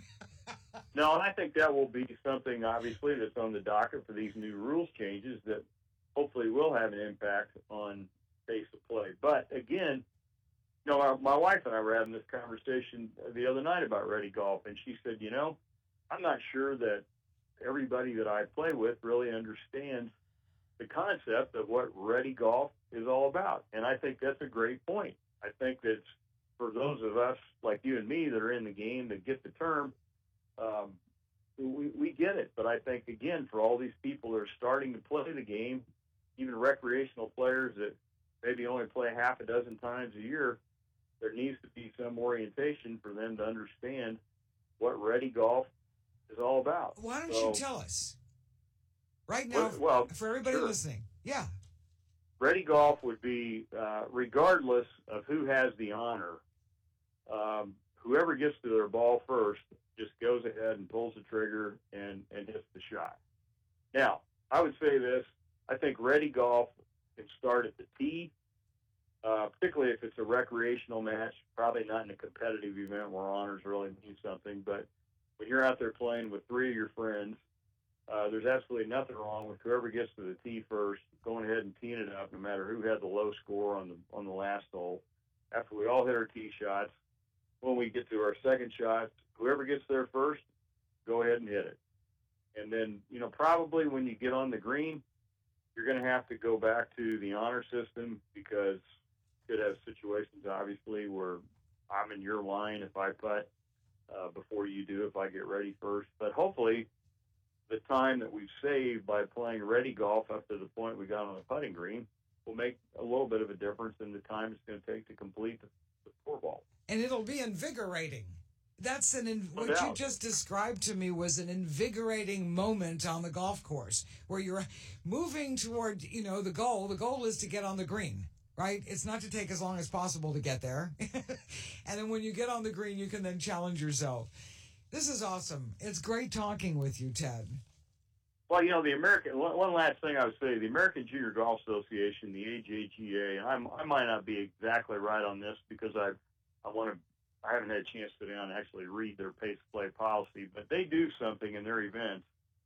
No, and I think that will be something, obviously, that's on the docket for these new rules changes that hopefully will have an impact on pace of play. But, again, you know, my, my wife and I were having this conversation the other night about ready golf, and she said, you know, I'm not sure that everybody that I play with really understands the concept of what ready golf is all about. And I think that's a great point. I think that for those of us like you and me that are in the game that get the term, um, we, we get it. But I think, again, for all these people that are starting to play the game, even recreational players that maybe only play half a dozen times a year, there needs to be some orientation for them to understand what ready golf is all about. Why don't so, you tell us? Right now, well, well, for everybody sure. listening. Yeah. Ready golf would be, uh, regardless of who has the honor, um, whoever gets to their ball first just goes ahead and pulls the trigger and, and hits the shot. Now, I would say this. I think ready golf can start at the tee, uh, particularly if it's a recreational match, probably not in a competitive event where honors really mean something. But when you're out there playing with three of your friends, Uh, there's absolutely nothing wrong with whoever gets to the tee first, going ahead and teeing it up, no matter who had the low score on the on the last hole. After we all hit our tee shots, when we get to our second shot, whoever gets there first, go ahead and hit it. And then, you know, probably when you get on the green, you're going to have to go back to the honor system, because you could have situations, obviously, where I'm in your line if I putt uh, before you do, if I get ready first. But hopefully, the time that we've saved by playing ready golf up to the point we got on the putting green will make a little bit of a difference in the time it's going to take to complete the, the four ball. And it'll be invigorating. That's an, in, No what doubt. you just described to me was an invigorating moment on the golf course where you're moving toward, you know, the goal. The goal is to get on the green, right? It's not to take as long as possible to get there. And then when you get on the green, you can then challenge yourself. This is awesome. It's great talking with you, Ted. Well, you know, the American, one, one last thing I would say, the American Junior Golf Association, the A J G A, and I'm, I might not be exactly right on this because I, I want to I haven't had a chance to sit down and actually read their pace of play policy, but they do something in their events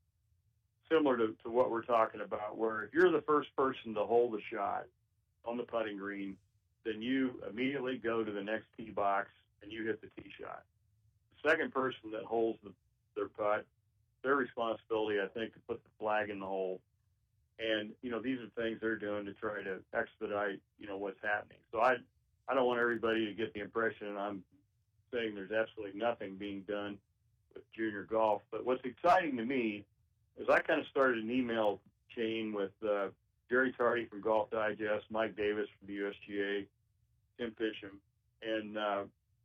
similar to, to what we're talking about, where if you're the first person to hold a shot on the putting green, then you immediately go to the next tee box and you hit the tee shot. The second person that holds the, their putt, their responsibility, I think, to put the flag in the hole. And, you know, these are things they're doing to try to expedite, you know, what's happening. So I, I don't want everybody to get the impression I'm saying there's absolutely nothing being done with junior golf. But what's exciting to me is I kind of started an email chain with uh, Jerry Tardy from Golf Digest, Mike Davis from the U S G A, Tim Fisham, and uh,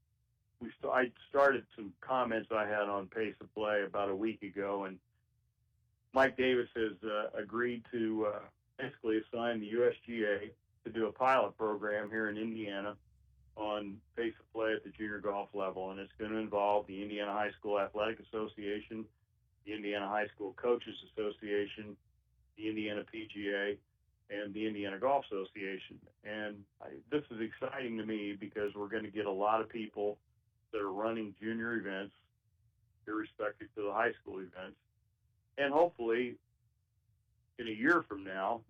we st- I started some comments I had on pace of play about a week ago, and Mike Davis has uh, agreed to uh, basically assign the U S G A to do a pilot program here in Indiana on pace of play at the junior golf level, and it's going to involve the Indiana High School Athletic Association, the Indiana High School Coaches Association, the Indiana P G A, and the Indiana Golf Association. And I, this is exciting to me because we're going to get a lot of people that are running junior events, irrespective to the high school events. And hopefully, in a year from now,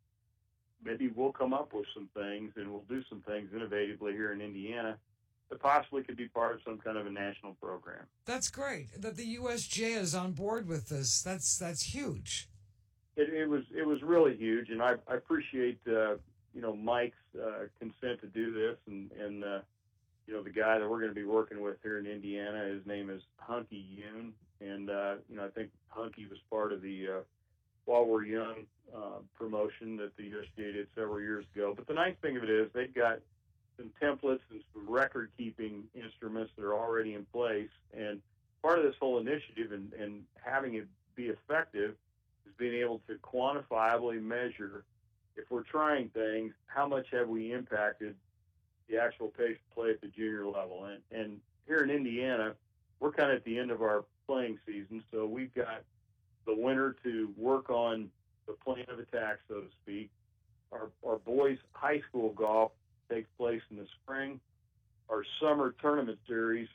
maybe we'll come up with some things and we'll do some things innovatively here in Indiana that possibly could be part of some kind of a national program. That's great that the U S J is on board with this. That's that's huge. It, it was it was really huge, and I, I appreciate uh, you know Mike's uh, consent to do this, and and uh, you know the guy that we're going to be working with here in Indiana. His name is Hunky Yoon, and uh, you know I think Hunky was part of the uh, While We're Young uh, promotion that the U S G A did several years ago. But the nice thing of it is they've got some templates and some record-keeping instruments that are already in place, and part of this whole initiative and, and having it be effective is being able to quantifiably measure, if we're trying things, how much have we impacted the actual pace of play at the junior level. And, and here in Indiana, we're kind of at the end of our playing season, so we've got the winter to work on the plan of attack, so to speak. Our, our boys' high school golf takes place in the spring. Our summer tournament series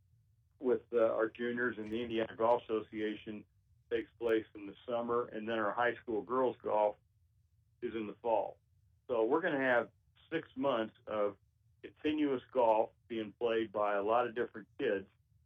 with uh, our juniors and the Indiana Golf Association takes place in the summer, and then our high school girls golf is in the fall. So we're going to have six months of continuous golf being played by a lot of different kids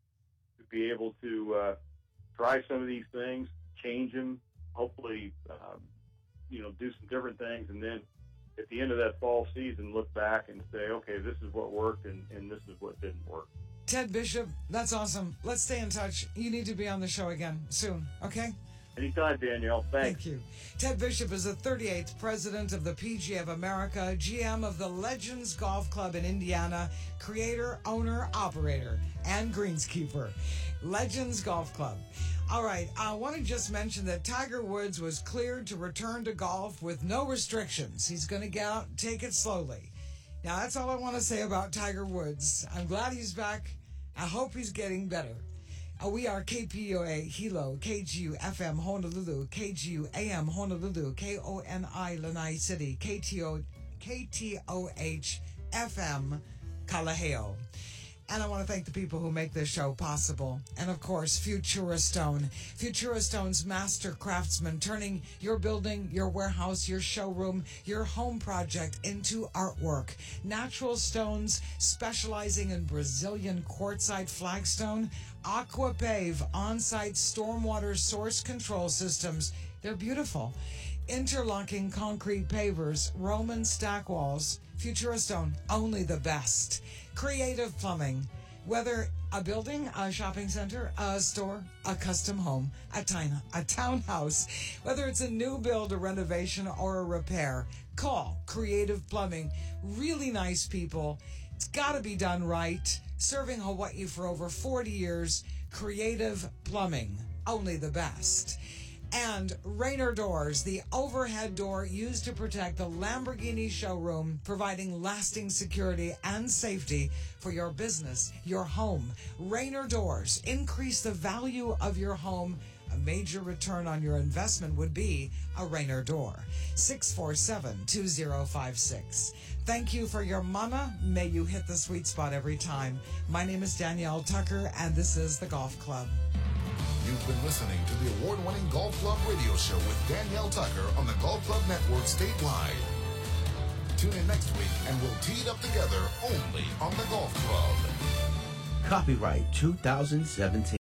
to be able to uh, try some of these things, change them, hopefully, um, you know, do some different things, and then at the end of that fall season, look back and say, okay, this is what worked and, and this is what didn't work. Ted Bishop, that's awesome. Let's stay in touch. You need to be on the show again soon, okay? Anytime, Danielle. Thanks. Thank you. Ted Bishop is the thirty-eighth president of the P G A of America, G M of the Legends Golf Club in Indiana, creator, owner, operator, and greenskeeper. Legends Golf Club. All right, I want to just mention that Tiger Woods was cleared to return to golf with no restrictions. He's going to get out and take it slowly. Now, that's all I want to say about Tiger Woods. I'm glad he's back. I hope he's getting better. Uh, we are K P O A Hilo, K G U F M Honolulu, K G U A M Honolulu, K O N I Lanai City, K T O, K T O H F M Kalaheo. And I want to thank the people who make this show possible. And of course, Futura Stone. Futura Stone's master craftsman, turning your building, your warehouse, your showroom, your home project into artwork. Natural stones specializing in Brazilian quartzite flagstone, Aquapave on-site stormwater source control systems. They're beautiful. Interlocking concrete pavers, Roman stack walls. Futura Stone, only the best. Creative plumbing, whether a building, a shopping center, a store, a custom home, a, tina, a townhouse, whether it's a new build, a renovation, or a repair, call Creative Plumbing. Really nice people. It's got to be done right. Serving Hawaii for over forty years. Creative Plumbing, only the best. And Rainer Doors, the overhead door used to protect the Lamborghini showroom, providing lasting security and safety for your business, your home. Rainer Doors, increase the value of your home a major return on your investment would be a Rainer door. six four seven, two zero five six. Thank you for your mana. May you hit the sweet spot every time. My name is Danielle Tucker, and this is The Golf Club. You've been listening to the award-winning Golf Club radio show with Danielle Tucker on the Golf Club Network statewide. Tune in next week and we'll tee it up together only on the Golf Club. Copyright two thousand seventeen.